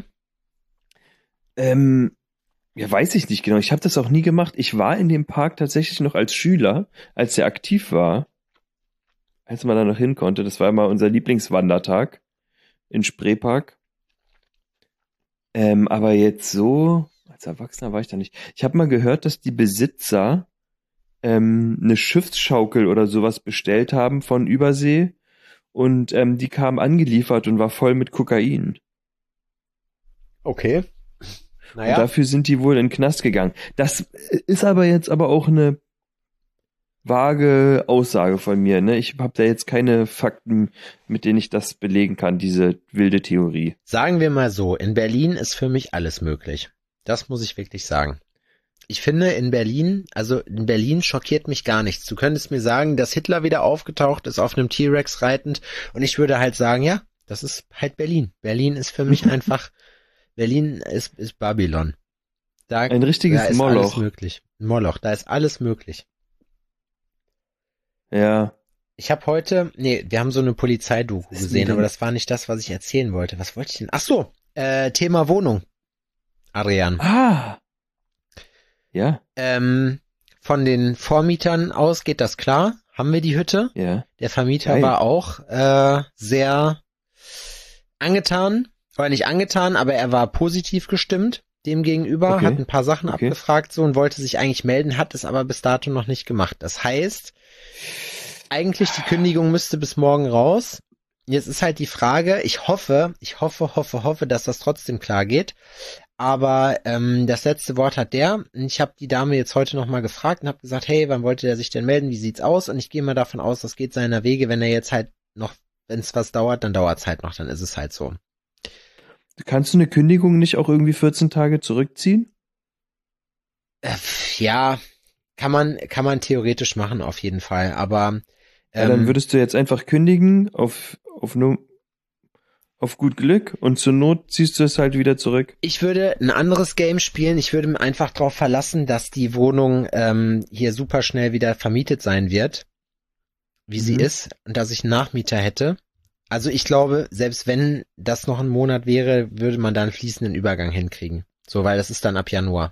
Ja, weiß ich nicht genau. Ich habe das auch nie gemacht. Ich war in dem Park tatsächlich noch als Schüler, als er aktiv war. als man da noch hin konnte. Das war immer unser Lieblingswandertag in Spreepark. Aber jetzt so, als Erwachsener war ich da nicht. Ich habe mal gehört, dass die Besitzer eine Schiffsschaukel oder sowas bestellt haben von Übersee und die kam angeliefert und war voll mit Kokain. Okay. Naja. Und dafür sind die wohl in den Knast gegangen. Das ist aber jetzt auch eine vage Aussage von mir, ne? Ich habe da jetzt keine Fakten, mit denen ich das belegen kann, diese wilde Theorie. Sagen wir mal so, in Berlin ist für mich alles möglich. Das muss ich wirklich sagen. Ich finde in Berlin schockiert mich gar nichts. Du könntest mir sagen, dass Hitler wieder aufgetaucht ist auf einem T-Rex reitend und ich würde halt sagen, ja, das ist halt Berlin. Berlin ist für mich einfach, Berlin ist Babylon. Ein richtiges da ist Moloch. Alles möglich. Moloch, da ist alles möglich. Ja. Ich habe wir haben so eine Polizeidoku gesehen, aber das war nicht das, was ich erzählen wollte. Was wollte ich denn? Ach so, Thema Wohnung. Adrian. Ah. Ja. Von den Vormietern aus geht das klar. Haben wir die Hütte? Ja. Der Vermieter Geil. war auch sehr angetan. Oder nicht angetan, aber er war positiv gestimmt dem gegenüber, Okay. hat ein paar Sachen abgefragt so und wollte sich eigentlich melden, hat es aber bis dato noch nicht gemacht. Das heißt, eigentlich die Kündigung müsste bis morgen raus. Jetzt ist halt die Frage, ich hoffe, dass das trotzdem klar geht. Aber das letzte Wort hat der. Ich habe die Dame jetzt heute nochmal gefragt und habe gesagt, hey, wann wollte der sich denn melden? Wie sieht's aus? Und ich gehe mal davon aus, das geht seiner Wege. Wenn er jetzt halt noch, wenn es was dauert, dann dauert's halt noch, dann ist es halt so. Kannst du eine Kündigung nicht auch irgendwie 14 Tage zurückziehen? Ja, kann man theoretisch machen auf jeden Fall. Aber Ja, dann würdest du jetzt einfach kündigen auf gut Glück und zur Not ziehst du es halt wieder zurück. ich würde ein anderes Game spielen. Ich würde mir einfach darauf verlassen, dass die Wohnung hier super schnell wieder vermietet sein wird, wie sie ist, und dass ich einen Nachmieter hätte. Also ich glaube, selbst wenn das noch ein Monat wäre, würde man da einen fließenden Übergang hinkriegen. So, weil das ist dann ab Januar.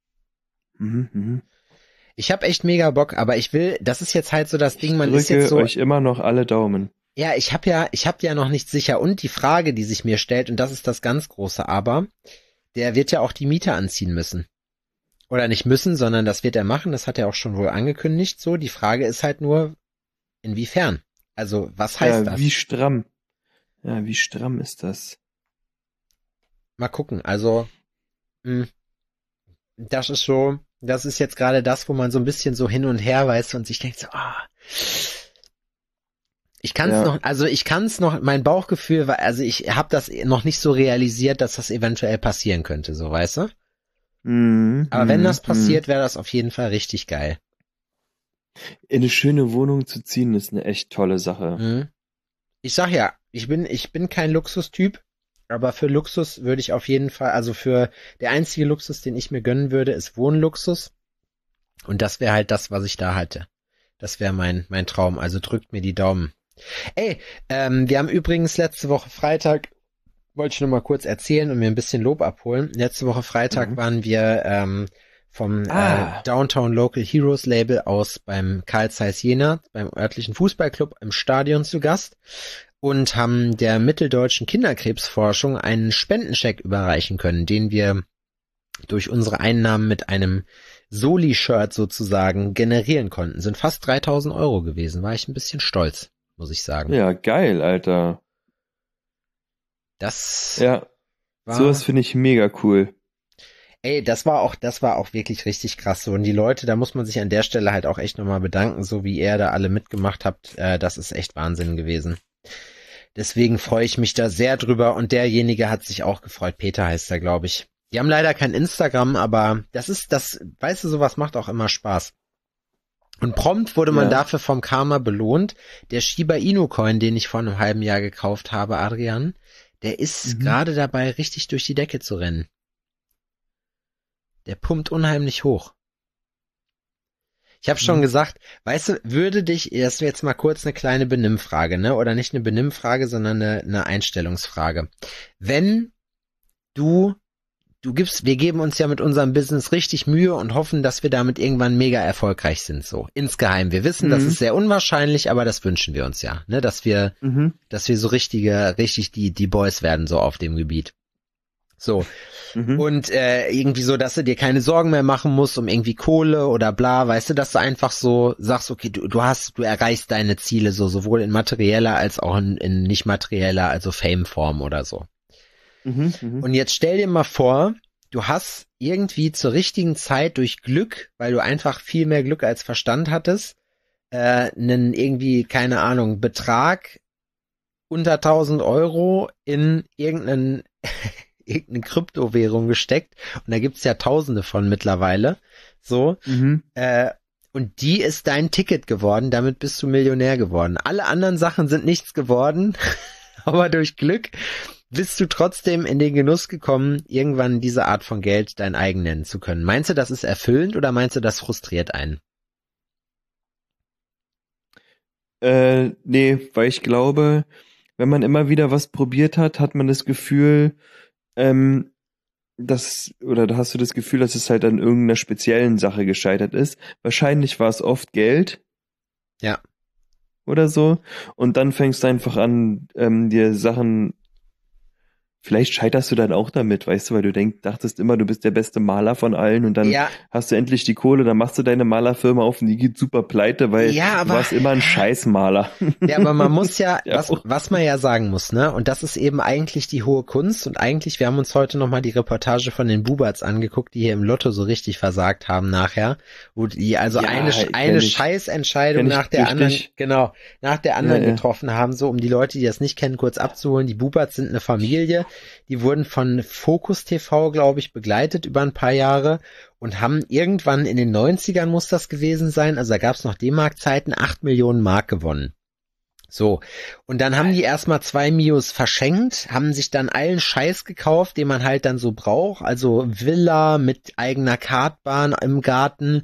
Ich habe echt mega Bock, aber das ist jetzt halt so das Ding, man ist jetzt drücke so. euch immer noch alle Daumen. Ja, ich hab ja noch nicht sicher. Und die Frage, die sich mir stellt, und das ist das ganz große Aber, der wird ja auch die Miete anziehen müssen. Oder nicht müssen, sondern das wird er machen, das hat er auch schon wohl angekündigt, so. Die Frage ist halt nur, inwiefern? Also, was heißt das? Wie stramm ist das? Mal gucken, also, das ist jetzt gerade das, wo man so ein bisschen so hin und her weiß und sich denkt so, ich kann's noch, mein Bauchgefühl war, also ich habe das noch nicht so realisiert, dass das eventuell passieren könnte, so, weißt du? Aber wenn das passiert, wäre das auf jeden Fall richtig geil. In eine schöne Wohnung zu ziehen, ist eine echt tolle Sache. Ich sag ja, ich bin kein Luxustyp, aber für Luxus würde ich auf jeden Fall, also für der einzige Luxus, den ich mir gönnen würde, ist Wohnluxus. Und das wäre halt das, was ich da hatte. Das wäre mein Traum, also drückt mir die Daumen. Ey, wir haben übrigens letzte Woche Freitag, wollte ich nur mal kurz erzählen und mir ein bisschen Lob abholen. Letzte Woche Freitag waren wir vom Downtown Local Heroes Label aus beim Carl Zeiss Jena, beim örtlichen Fußballclub im Stadion zu Gast und haben der Mitteldeutschen Kinderkrebsforschung einen Spendencheck überreichen können, den wir durch unsere Einnahmen mit einem Soli-Shirt sozusagen generieren konnten. Sind fast 3.000 € gewesen. War ich ein bisschen stolz, muss ich sagen. Ja, geil, Alter. Sowas finde ich mega cool. Ey, das war auch wirklich richtig krass so. Und die Leute, da muss man sich an der Stelle halt auch echt nochmal bedanken, so wie ihr da alle mitgemacht habt. Das ist echt Wahnsinn gewesen. Deswegen freue ich mich da sehr drüber. Und derjenige hat sich auch gefreut. Peter heißt er, glaube ich. Die haben leider kein Instagram, aber weißt du, sowas macht auch immer Spaß. Und prompt wurde man dafür vom Karma belohnt. Der Shiba Inu Coin, den ich vor einem halben Jahr gekauft habe, Adrian, der ist gerade dabei, richtig durch die Decke zu rennen. Der pumpt unheimlich hoch. Ich habe schon gesagt, weißt du, das ist jetzt mal kurz eine kleine Benimmfrage, ne? Oder nicht eine Benimmfrage, sondern eine Einstellungsfrage. Wenn du wir geben uns ja mit unserem Business richtig Mühe und hoffen, dass wir damit irgendwann mega erfolgreich sind, so. Insgeheim. Wir wissen, das ist sehr unwahrscheinlich, aber das wünschen wir uns ja, ne, dass wir so richtig die Boys werden, so auf dem Gebiet. So. Und irgendwie so, dass du dir keine Sorgen mehr machen musst um irgendwie Kohle oder bla, weißt du, dass du einfach so sagst, okay, du erreichst deine Ziele so, sowohl in materieller als auch in nicht materieller, also Fame-Form oder so. Und jetzt stell dir mal vor, du hast irgendwie zur richtigen Zeit durch Glück, weil du einfach viel mehr Glück als Verstand hattest, einen irgendwie, keine Ahnung, Betrag unter 1.000 Euro in irgendeine Kryptowährung gesteckt. Und da gibt's ja Tausende von mittlerweile. So. Und die ist dein Ticket geworden. Damit bist du Millionär geworden. Alle anderen Sachen sind nichts geworden. Aber durch Glück bist du trotzdem in den Genuss gekommen, irgendwann diese Art von Geld dein eigen nennen zu können. Meinst du, das ist erfüllend oder meinst du, das frustriert einen? Nee, weil ich glaube, wenn man immer wieder was probiert hat, hat man das Gefühl, da hast du das Gefühl, dass es halt an irgendeiner speziellen Sache gescheitert ist. Wahrscheinlich war es oft Geld. Ja. Oder so. Und dann fängst du einfach an, dir Sachen. Vielleicht scheiterst du dann auch damit, weißt du, weil du dachtest immer, du bist der beste Maler von allen und dann hast du endlich die Kohle, dann machst du deine Malerfirma auf und die geht super pleite, weil du warst immer ein Scheißmaler. Ja, aber man muss was man ja sagen muss, ne, und das ist eben eigentlich die hohe Kunst und eigentlich, wir haben uns heute nochmal die Reportage von den Buberts angeguckt, die hier im Lotto so richtig versagt haben nachher, wo die also eine Scheißentscheidung nach der anderen getroffen haben, so um die Leute, die das nicht kennen, kurz abzuholen. Die Buberts sind eine Familie. Die wurden von Focus TV, glaube ich, begleitet über ein paar Jahre und haben irgendwann in den 90ern muss das gewesen sein, also da gab es noch D-Mark-Zeiten, 8 Millionen Mark gewonnen. So, und dann haben die erstmal 2 Mios verschenkt, haben sich dann allen Scheiß gekauft, den man halt dann so braucht, also Villa mit eigener Kartbahn im Garten,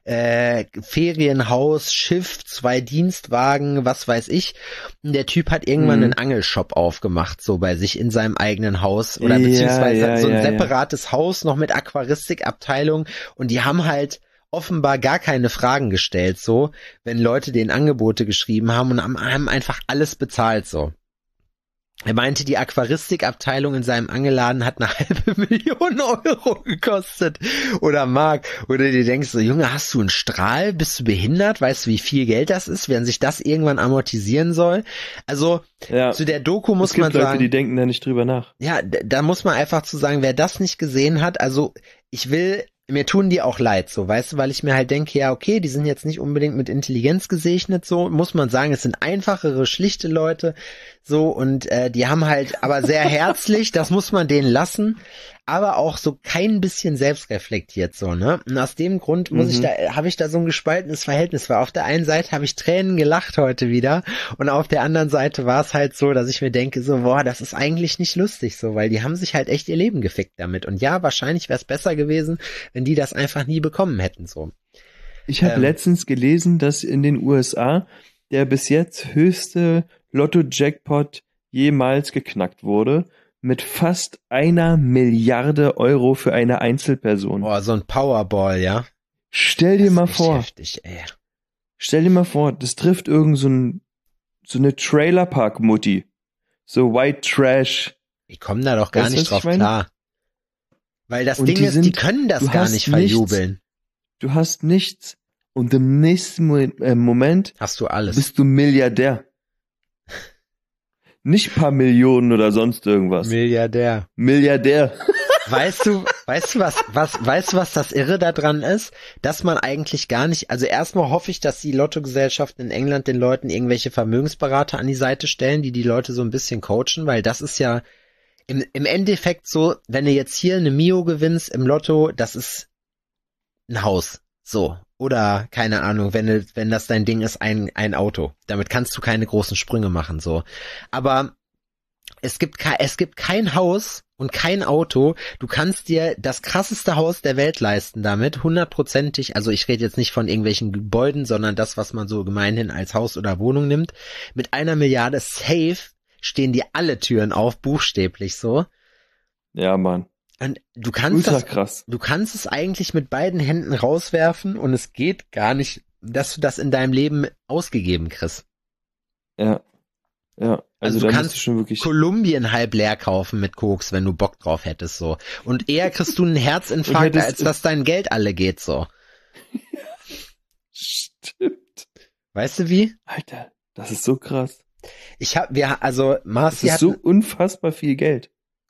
Ferienhaus, Schiff, 2 Dienstwagen, was weiß ich. Und der Typ hat irgendwann einen Angelshop aufgemacht, so bei sich in seinem eigenen Haus oder beziehungsweise so ein separates Haus noch mit Aquaristikabteilung und die haben halt offenbar gar keine Fragen gestellt, so, wenn Leute denen Angebote geschrieben haben und haben einfach alles bezahlt, so. Er meinte, die Aquaristikabteilung in seinem Angelladen hat 500.000 Euro gekostet oder Mark. Oder du denkst so, Junge, hast du einen Strahl? Bist du behindert? Weißt du, wie viel Geld das ist, wenn sich das irgendwann amortisieren soll? Also, zu der Doku muss man sagen... Es gibt Leute, die denken da nicht drüber nach. Ja, da muss man einfach zu sagen, wer das nicht gesehen hat, also mir tun die auch leid, so, weißt du, weil ich mir halt denke, ja, okay, die sind jetzt nicht unbedingt mit Intelligenz gesegnet, so, muss man sagen, es sind einfachere, schlichte Leute, so, und die haben halt, aber sehr herzlich, das muss man denen lassen, aber auch so kein bisschen selbstreflektiert, so, ne, und aus dem Grund habe ich da so ein gespaltenes Verhältnis, weil auf der einen Seite habe ich Tränen gelacht heute wieder und auf der anderen Seite war es halt so, dass ich mir denke, so, boah, das ist eigentlich nicht lustig, so, weil die haben sich halt echt ihr Leben gefickt damit und ja, wahrscheinlich wäre es besser gewesen, wenn die das einfach nie bekommen hätten, so. Ich habe letztens gelesen, dass in den USA der bis jetzt höchste Lotto-Jackpot jemals geknackt wurde, mit fast 1 Milliarde Euro für eine Einzelperson. Boah, so ein Powerball, ja? Stell dir mal vor. Heftig, ey. Stell dir mal vor, das trifft irgend so eine Trailerpark-Mutti. So White Trash. Die kommen da doch gar nicht drauf klar. Weil das Ding ist, die können das gar nicht verjubeln. Du hast nichts und im nächsten Moment hast du alles. Bist du Milliardär. Nicht paar Millionen oder sonst irgendwas. Milliardär. Weißt du, was das Irre daran ist? Dass man eigentlich gar nicht, also erstmal hoffe ich, dass die Lottogesellschaften in England den Leuten irgendwelche Vermögensberater an die Seite stellen, die Leute so ein bisschen coachen, weil das ist ja im Endeffekt so, wenn du jetzt hier eine Mio gewinnst im Lotto, das ist ein Haus. So. Oder, keine Ahnung, wenn das dein Ding ist, ein Auto. Damit kannst du keine großen Sprünge machen, so. Aber es gibt kein Haus und kein Auto. Du kannst dir das krasseste Haus der Welt leisten damit, 100%ig. Also ich rede jetzt nicht von irgendwelchen Gebäuden, sondern das, was man so gemeinhin als Haus oder Wohnung nimmt. Mit 1 Milliarde safe stehen dir alle Türen auf, buchstäblich so. Ja, Mann. Und du kannst du kannst es eigentlich mit beiden Händen rauswerfen und es geht gar nicht, dass du das in deinem Leben ausgegeben kriegst. Ja. Ja. Also du kannst schon wirklich Kolumbien halb leer kaufen mit Koks, wenn du Bock drauf hättest, so. Und eher kriegst du einen Herzinfarkt, als dass dein Geld alle geht, so. Stimmt. Weißt du wie? Alter, das ist so krass. Marci hat so unfassbar viel Geld.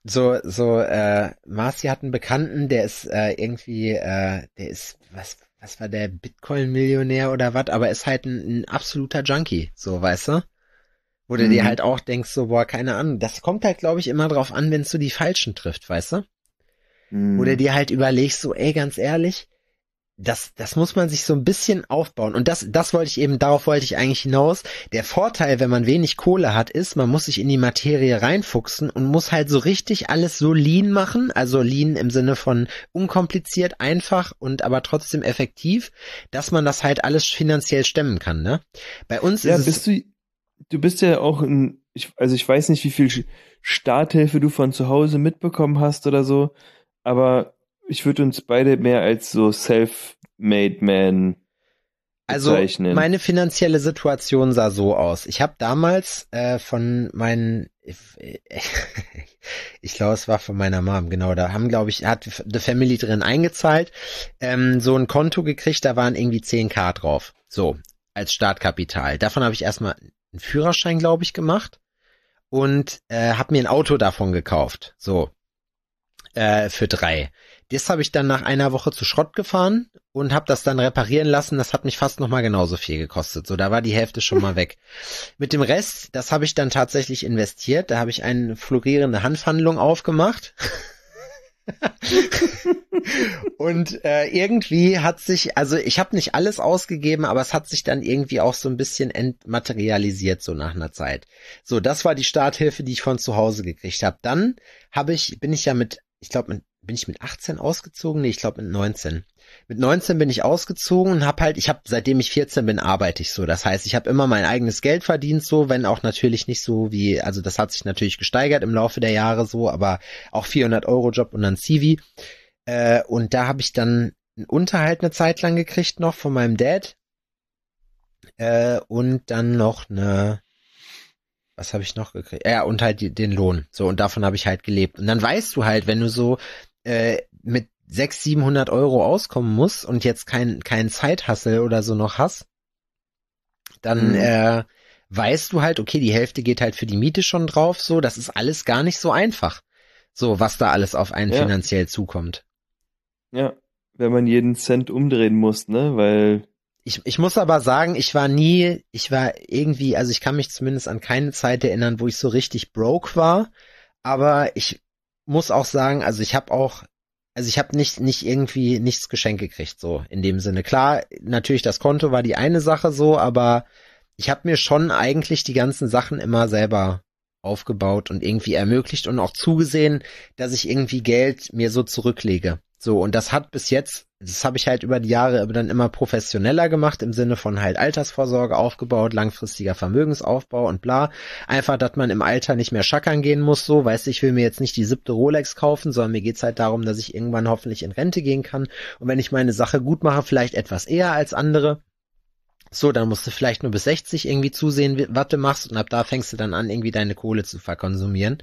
Marci hat einen Bekannten, der ist was war der, Bitcoin-Millionär oder was, aber ist halt ein absoluter Junkie, so, weißt du? Wo du dir halt auch denkst, so, boah, keine Ahnung, das kommt halt, glaube ich, immer drauf an, wenn es so die Falschen trifft, weißt du? Wo du dir halt überlegst, so, ey, ganz ehrlich, das muss man sich so ein bisschen aufbauen. Und darauf wollte ich eigentlich hinaus. Der Vorteil, wenn man wenig Kohle hat, ist, man muss sich in die Materie reinfuchsen und muss halt so richtig alles so lean machen. Also lean im Sinne von unkompliziert, einfach und aber trotzdem effektiv, dass man das halt alles finanziell stemmen kann, ne? Bei uns ist es... Du bist ja auch ich weiß nicht, wie viel Starthilfe du von zu Hause mitbekommen hast oder so, aber ich würde uns beide mehr als so self-made man bezeichnen. Also meine finanzielle Situation sah so aus. Ich habe damals von meinen, ich glaube, es war von meiner Mom, genau, da hat The Family drin eingezahlt, so ein Konto gekriegt, da waren irgendwie 10.000 drauf, so, als Startkapital. Davon habe ich erstmal einen Führerschein, glaube ich, gemacht und habe mir ein Auto davon gekauft, so, für 3. Das habe ich dann nach einer Woche zu Schrott gefahren und habe das dann reparieren lassen. Das hat mich fast nochmal genauso viel gekostet. So, da war die Hälfte schon mal weg. Mit dem Rest, das habe ich dann tatsächlich investiert. Da habe ich eine florierende Hanfhandlung aufgemacht. Und irgendwie hat sich, also ich habe nicht alles ausgegeben, aber es hat sich dann irgendwie auch so ein bisschen entmaterialisiert, so nach einer Zeit. So, das war die Starthilfe, die ich von zu Hause gekriegt habe. Dann bin ich mit 18 ausgezogen? Nee, ich glaube mit 19. Mit 19 bin ich ausgezogen und seitdem ich 14 bin, arbeite ich so. Das heißt, ich habe immer mein eigenes Geld verdient, so, wenn auch natürlich nicht so wie, also das hat sich natürlich gesteigert im Laufe der Jahre so, aber auch 400-Euro-Job und dann Zivi. Und da habe ich dann einen Unterhalt eine Zeit lang gekriegt noch von meinem Dad. Und dann noch was habe ich noch gekriegt? Ja, und halt den Lohn. So, und davon habe ich halt gelebt. Und dann weißt du halt, wenn du so mit 600-700 Euro auskommen musst und jetzt kein Zeithassel oder so noch hast, dann weißt du halt, okay, die Hälfte geht halt für die Miete schon drauf, so, das ist alles gar nicht so einfach. So, was da alles auf einen finanziell zukommt. Ja, wenn man jeden Cent umdrehen muss, ne, weil... Ich muss aber sagen, ich war irgendwie, also ich kann mich zumindest an keine Zeit erinnern, wo ich so richtig broke war, aber ich muss auch sagen, also ich habe nicht irgendwie nichts geschenkt gekriegt, so in dem Sinne. Klar, natürlich das Konto war die eine Sache so, aber ich habe mir schon eigentlich die ganzen Sachen immer selber aufgebaut und irgendwie ermöglicht und auch zugesehen, dass ich irgendwie Geld mir so zurücklege. So, und das hat bis jetzt, das habe ich halt über die Jahre dann immer professioneller gemacht, im Sinne von halt Altersvorsorge aufgebaut, langfristiger Vermögensaufbau und bla. Einfach, dass man im Alter nicht mehr schackern gehen muss, so, weißt du, ich will mir jetzt nicht die 7. Rolex kaufen, sondern mir geht's halt darum, dass ich irgendwann hoffentlich in Rente gehen kann. Und wenn ich meine Sache gut mache, vielleicht etwas eher als andere. So, dann musst du vielleicht nur bis 60 irgendwie zusehen, was du machst, und ab da fängst du dann an, irgendwie deine Kohle zu verkonsumieren.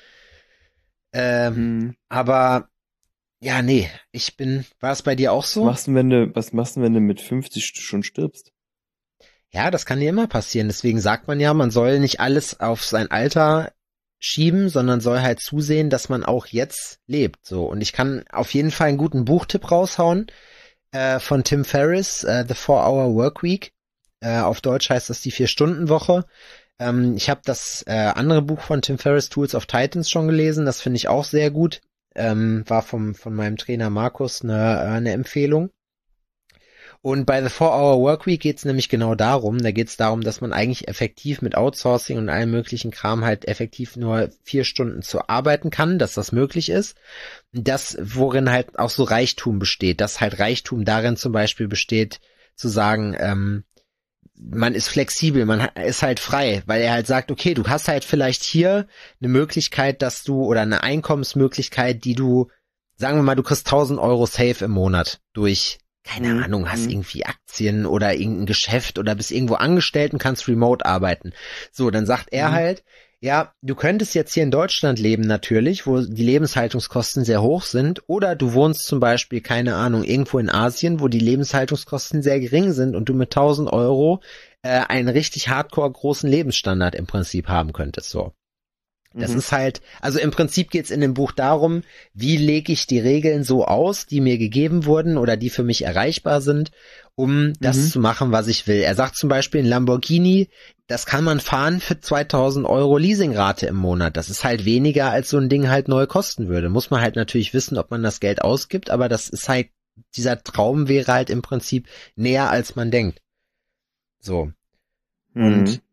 Aber ja, nee, war es bei dir auch so? Was machst du, wenn du mit 50 schon stirbst? Ja, das kann dir immer passieren. Deswegen sagt man ja, man soll nicht alles auf sein Alter schieben, sondern soll halt zusehen, dass man auch jetzt lebt. So, und ich kann auf jeden Fall einen guten Buchtipp raushauen von Tim Ferriss, The 4-Hour Workweek. Auf Deutsch heißt das die 4-Stunden-Woche. Ich habe das andere Buch von Tim Ferriss, Tools of Titans, schon gelesen. Das finde ich auch sehr gut. War von meinem Trainer Markus eine Empfehlung. Und bei The 4-Hour Workweek geht's nämlich genau darum. Da geht's darum, dass man eigentlich effektiv mit Outsourcing und allem möglichen Kram halt effektiv nur 4 Stunden zu arbeiten kann, dass das möglich ist. Das, worin halt auch so Reichtum besteht. Dass halt Reichtum darin zum Beispiel besteht, zu sagen, man ist flexibel, man ist halt frei, weil er halt sagt, okay, du hast halt vielleicht hier eine Möglichkeit, oder eine Einkommensmöglichkeit, die du sagen wir mal, du kriegst 1.000 Euro safe im Monat durch, keine Ahnung, hast irgendwie Aktien oder irgendein Geschäft oder bist irgendwo angestellt und kannst remote arbeiten. So, dann sagt er halt, ja, du könntest jetzt hier in Deutschland leben natürlich, wo die Lebenshaltungskosten sehr hoch sind, oder du wohnst zum Beispiel, keine Ahnung, irgendwo in Asien, wo die Lebenshaltungskosten sehr gering sind und du mit 1.000 Euro einen richtig hardcore großen Lebensstandard im Prinzip haben könntest, so. Das ist halt, also im Prinzip geht's in dem Buch darum, wie lege ich die Regeln so aus, die mir gegeben wurden oder die für mich erreichbar sind, um das zu machen, was ich will. Er sagt zum Beispiel, ein Lamborghini, das kann man fahren für 2.000 Euro Leasingrate im Monat. Das ist halt weniger, als so ein Ding halt neu kosten würde. Muss man halt natürlich wissen, ob man das Geld ausgibt, aber das ist halt, dieser Traum wäre halt im Prinzip näher, als man denkt. So. Und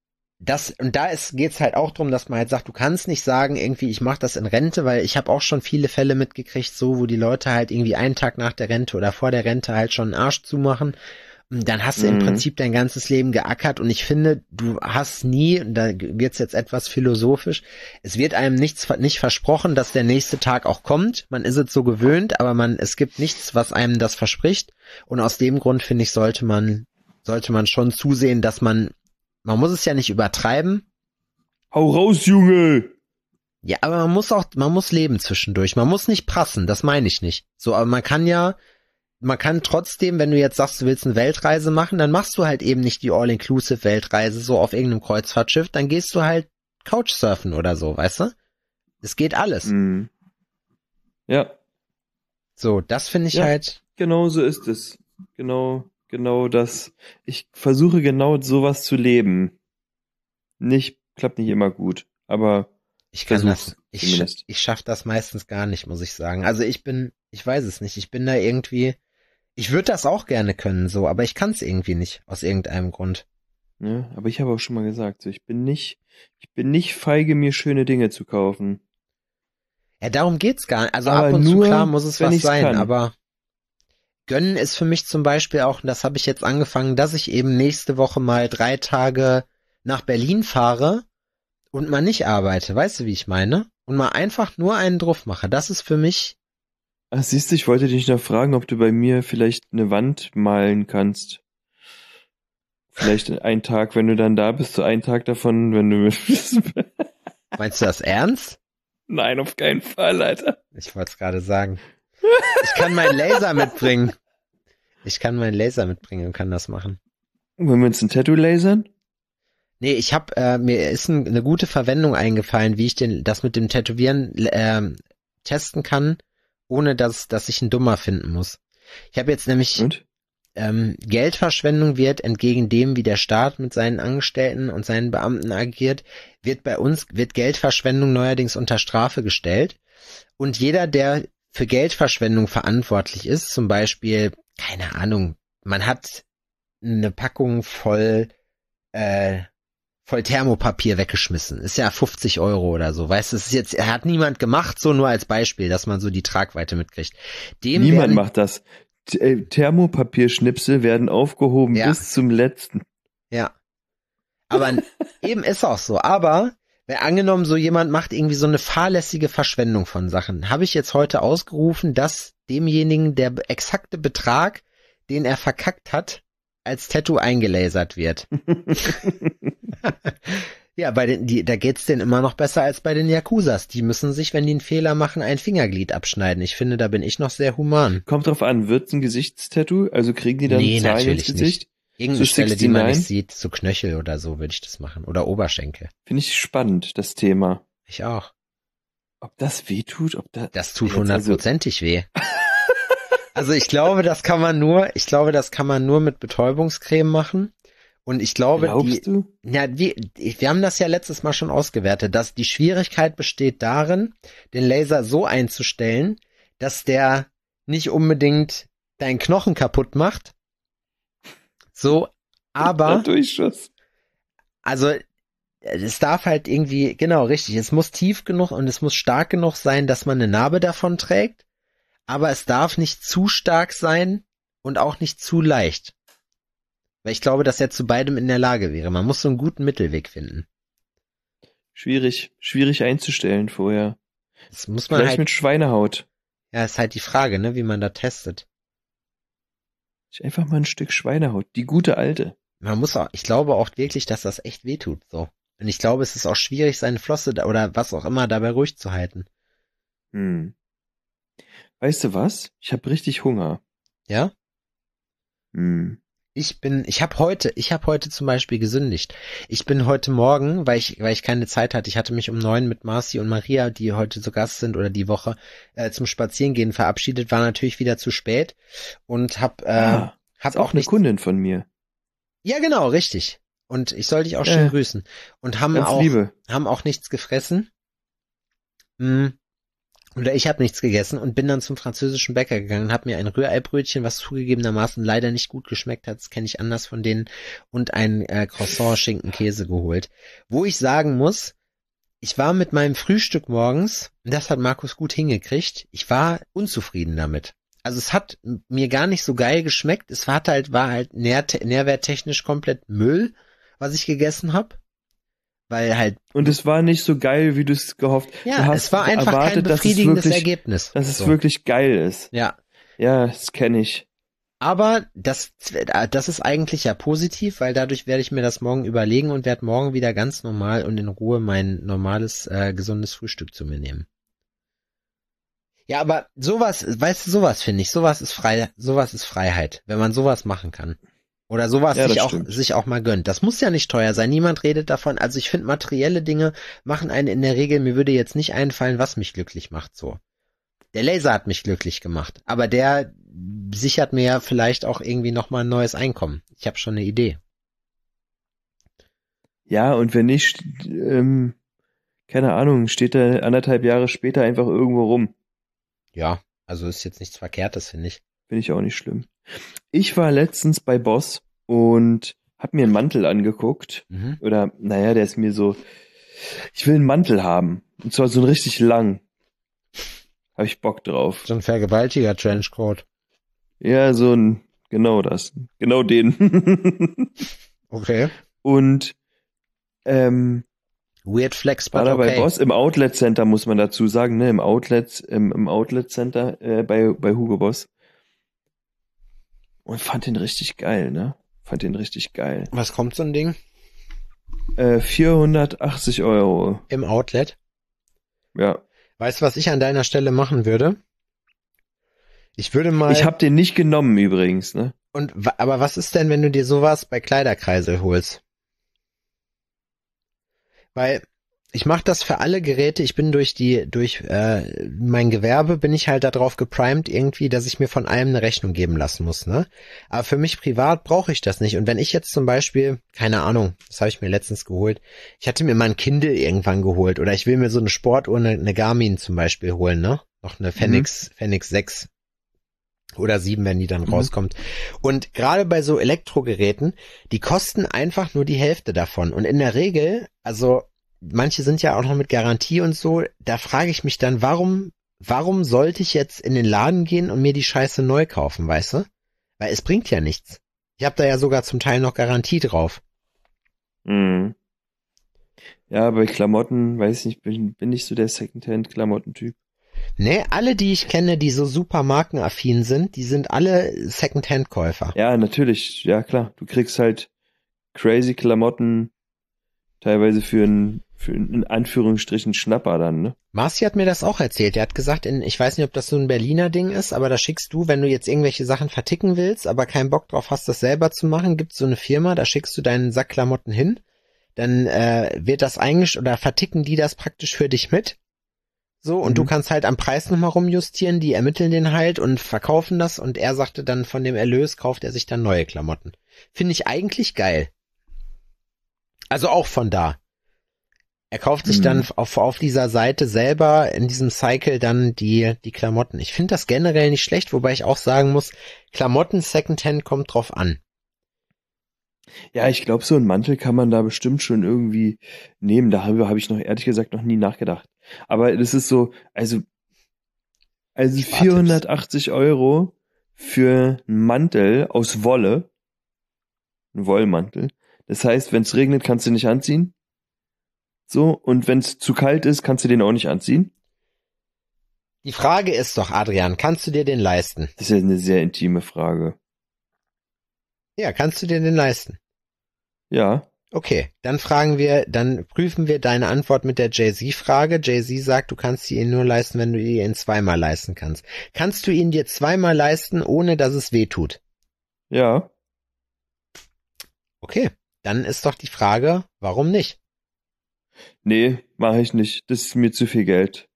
geht's halt auch drum, dass man halt sagt, du kannst nicht sagen, irgendwie, ich mache das in Rente, weil ich habe auch schon viele Fälle mitgekriegt, so, wo die Leute halt irgendwie einen Tag nach der Rente oder vor der Rente halt schon einen Arsch zumachen. Und dann hast du im Prinzip dein ganzes Leben geackert und ich finde, du hast nie, da wird's jetzt etwas philosophisch, es wird einem nicht versprochen, dass der nächste Tag auch kommt. Man ist es so gewöhnt, aber es gibt nichts, was einem das verspricht. Und aus dem Grund, finde ich, sollte man schon zusehen, dass man muss es ja nicht übertreiben. Hau raus, Junge! Ja, aber man muss leben zwischendurch. Man muss nicht prassen, das meine ich nicht. So, aber man kann trotzdem, wenn du jetzt sagst, du willst eine Weltreise machen, dann machst du halt eben nicht die All-Inclusive-Weltreise so auf irgendeinem Kreuzfahrtschiff, dann gehst du halt Couchsurfen oder so, weißt du? Es geht alles. Ja. So, das finde ich halt. Genau so ist es. Genau das. Ich versuche genau sowas zu leben. Klappt nicht immer gut, aber ich schaffe das meistens gar nicht, muss ich sagen. Also ich weiß es nicht, ich bin da irgendwie, ich würde das auch gerne können, so, aber ich kann es irgendwie nicht, aus irgendeinem Grund. Ja, aber ich habe auch schon mal gesagt, so, ich bin nicht feige, mir schöne Dinge zu kaufen. Ja, darum geht's gar nicht. Also aber ab und nur, zu, klar, muss es was sein, kann. Aber gönnen ist für mich zum Beispiel auch, und das habe ich jetzt angefangen, dass ich eben nächste Woche mal 3 Tage nach Berlin fahre und mal nicht arbeite. Weißt du, wie ich meine? Und mal einfach nur einen drauf mache. Das ist für mich. Ach, siehst du, ich wollte dich noch fragen, ob du bei mir vielleicht eine Wand malen kannst. Vielleicht einen Tag, wenn du dann da bist, so einen Tag davon, wenn du... Meinst du das ernst? Nein, auf keinen Fall, Alter. Ich wollte es gerade sagen. Ich kann meinen Laser mitbringen. Und kann das machen. Wollen wir uns ein Tattoo lasern? Nee, mir ist eine gute Verwendung eingefallen, wie ich das mit dem Tätowieren testen kann, ohne dass ich einen Dummer finden muss. Ich habe jetzt nämlich Geldverschwendung wird entgegen dem, wie der Staat mit seinen Angestellten und seinen Beamten agiert, wird Geldverschwendung neuerdings unter Strafe gestellt. Und jeder, der für Geldverschwendung verantwortlich ist, zum Beispiel, keine Ahnung, man hat eine Packung voll Thermopapier weggeschmissen. Ist ja 50 Euro oder so. Weißt du, hat niemand gemacht, so nur als Beispiel, dass man so die Tragweite mitkriegt. Niemand macht das. Thermopapierschnipsel werden aufgehoben bis zum letzten. Ja. Aber eben ist auch so. Aber angenommen, so jemand macht irgendwie so eine fahrlässige Verschwendung von Sachen, habe ich jetzt heute ausgerufen, dass demjenigen der exakte Betrag, den er verkackt hat, als Tattoo eingelasert wird. Ja, da geht's denen immer noch besser als bei den Yakuzas. Die müssen sich, wenn die einen Fehler machen, ein Fingerglied abschneiden. Ich finde, da bin ich noch sehr human. Kommt drauf an, wird's ein Gesichtstattoo? Also kriegen die dann Zahlen ins Gesicht? Nicht. Irgendeine Stelle, die man nicht sieht, so Knöchel oder so, würde ich das machen. Oder Oberschenkel. Finde ich spannend, das Thema. Ich auch. Ob das weh tut? Das tut 100%ig weh. Also ich glaube, das kann man nur mit Betäubungscreme machen. Und ich glaube, wir haben das ja letztes Mal schon ausgewertet, dass die Schwierigkeit besteht darin, den Laser so einzustellen, dass der nicht unbedingt deinen Knochen kaputt macht. So, aber Durchschuss. Also es darf halt irgendwie, genau, richtig, es muss tief genug und es muss stark genug sein, dass man eine Narbe davon trägt, aber es darf nicht zu stark sein und auch nicht zu leicht. Weil ich glaube, dass er zu beidem in der Lage wäre. Man muss so einen guten Mittelweg finden. Schwierig einzustellen vorher. Das muss man Vielleicht mit Schweinehaut. Ja, ist halt die Frage, ne, wie man da testet. Einfach mal ein Stück Schweinehaut, die gute alte. Man muss auch, ich glaube auch wirklich, dass das echt wehtut, so. Und ich glaube, es ist auch schwierig, seine Flosse oder was auch immer dabei ruhig zu halten. Weißt du was? Ich habe richtig Hunger. Ja? Ich habe heute zum Beispiel gesündigt. Ich bin heute Morgen, weil ich keine Zeit hatte, ich hatte mich um 9 mit Marci und Maria, die heute zu Gast sind oder die Woche, zum Spazierengehen verabschiedet, war natürlich wieder zu spät und hab auch eine Kundin von mir. Ja, genau, richtig. Und ich soll dich auch schön grüßen. Und haben auch nichts gefressen. Oder ich habe nichts gegessen und bin dann zum französischen Bäcker gegangen und habe mir ein Rührei-Brötchen, was zugegebenermaßen leider nicht gut geschmeckt hat, das kenne ich anders von denen, und ein Croissant Schinken-Käse geholt. Wo ich sagen muss, ich war mit meinem Frühstück morgens, und das hat Markus gut hingekriegt, ich war unzufrieden damit. Also es hat mir gar nicht so geil geschmeckt, war halt nährwerttechnisch komplett Müll, was ich gegessen habe. Weil halt. Und es war nicht so geil, wie du es gehofft hast. Ja, es war einfach kein befriedigendes Ergebnis. Dass es wirklich geil ist. Ja. Ja, das kenne ich. Aber das ist eigentlich ja positiv, weil dadurch werde ich mir das morgen überlegen und werde morgen wieder ganz normal und in Ruhe mein normales, gesundes Frühstück zu mir nehmen. Ja, aber sowas finde ich, sowas ist Freiheit, wenn man sowas machen kann. Oder sowas sich auch mal gönnt. Das muss ja nicht teuer sein. Niemand redet davon. Also ich finde, materielle Dinge machen einen in der Regel, mir würde jetzt nicht einfallen, was mich glücklich macht, so. Der Laser hat mich glücklich gemacht, aber der sichert mir ja vielleicht auch irgendwie nochmal ein neues Einkommen. Ich habe schon eine Idee. Ja, und wenn nicht, keine Ahnung, steht er 1,5 Jahre später einfach irgendwo rum. Ja, also ist jetzt nichts Verkehrtes, finde ich. Finde ich auch nicht schlimm. Ich war letztens bei Boss und hab mir einen Mantel angeguckt. Oder, naja, der ist mir so, ich will einen Mantel haben. Und zwar so einen richtig lang. Hab ich Bock drauf. So ein Vergewaltiger-Trenchcoat. Ja, genau das. Genau den. Okay. Und, Weird Flex, but war da okay. bei Boss im Outlet Center, muss man dazu sagen, ne, im Outlet Center, bei Hugo Boss. Und fand den richtig geil, ne? Was kommt so ein Ding? 480 €. Im Outlet? Ja. Weißt du, was ich an deiner Stelle machen würde? Ich habe den nicht genommen übrigens, ne? Aber was ist denn, wenn du dir sowas bei Kleiderkreisel holst? Weil ich mache das für alle Geräte. Ich bin durch mein Gewerbe bin ich halt darauf geprimed irgendwie, dass ich mir von allem eine Rechnung geben lassen muss, ne? Aber für mich privat brauche ich das nicht. Und wenn ich jetzt zum Beispiel, keine Ahnung, das habe ich mir letztens geholt, ich hatte mir mal ein Kindle irgendwann geholt oder ich will mir so eine Sportuhr, eine Garmin zum Beispiel holen, ne? Noch eine Fenix 6 oder 7, wenn die dann rauskommt. Und gerade bei so Elektrogeräten, die kosten einfach nur die Hälfte davon. Und in der Regel, also manche sind ja auch noch mit Garantie und so, da frage ich mich dann, warum sollte ich jetzt in den Laden gehen und mir die Scheiße neu kaufen, weißt du? Weil es bringt ja nichts. Ich habe da ja sogar zum Teil noch Garantie drauf. Ja, bei Klamotten, weiß ich nicht, bin nicht so der Secondhand-Klamotten-Typ. Nee, alle, die ich kenne, die so super markenaffin sind, die sind alle Secondhand-Käufer. Ja, natürlich, ja klar. Du kriegst halt crazy Klamotten teilweise für einen in Anführungsstrichen Schnapper dann, ne? Marci hat mir das auch erzählt. Er hat gesagt, ich weiß nicht, ob das so ein Berliner Ding ist, aber da schickst du, wenn du jetzt irgendwelche Sachen verticken willst, aber keinen Bock drauf hast, das selber zu machen, gibt's so eine Firma, da schickst du deinen Sack Klamotten hin, dann wird das oder verticken die das praktisch für dich mit. So, und du kannst halt am Preis nochmal rumjustieren, die ermitteln den halt und verkaufen das und er sagte dann, von dem Erlös kauft er sich dann neue Klamotten. Finde ich eigentlich geil. Also auch von da. Er kauft sich dann auf dieser Seite selber in diesem Cycle dann die Klamotten. Ich finde das generell nicht schlecht, wobei ich auch sagen muss, Klamotten Secondhand kommt drauf an. Ja, ich glaube, so ein Mantel kann man da bestimmt schon irgendwie nehmen. Darüber habe ich noch ehrlich gesagt noch nie nachgedacht. Aber das ist so, also 480 € für einen Mantel aus Wolle. Ein Wollmantel. Das heißt, wenn es regnet, kannst du nicht anziehen. So, und wenn es zu kalt ist, kannst du den auch nicht anziehen. Die Frage ist doch, Adrian, kannst du dir den leisten? Das ist ja eine sehr intime Frage. Ja, kannst du dir den leisten? Ja. Okay, dann prüfen wir deine Antwort mit der Jay-Z-Frage. Jay-Z sagt, du kannst ihn nur leisten, wenn du ihn zweimal leisten kannst. Kannst du ihn dir zweimal leisten, ohne dass es weh tut? Ja. Okay, dann ist doch die Frage, warum nicht? Nee, mache ich nicht. Das ist mir zu viel Geld.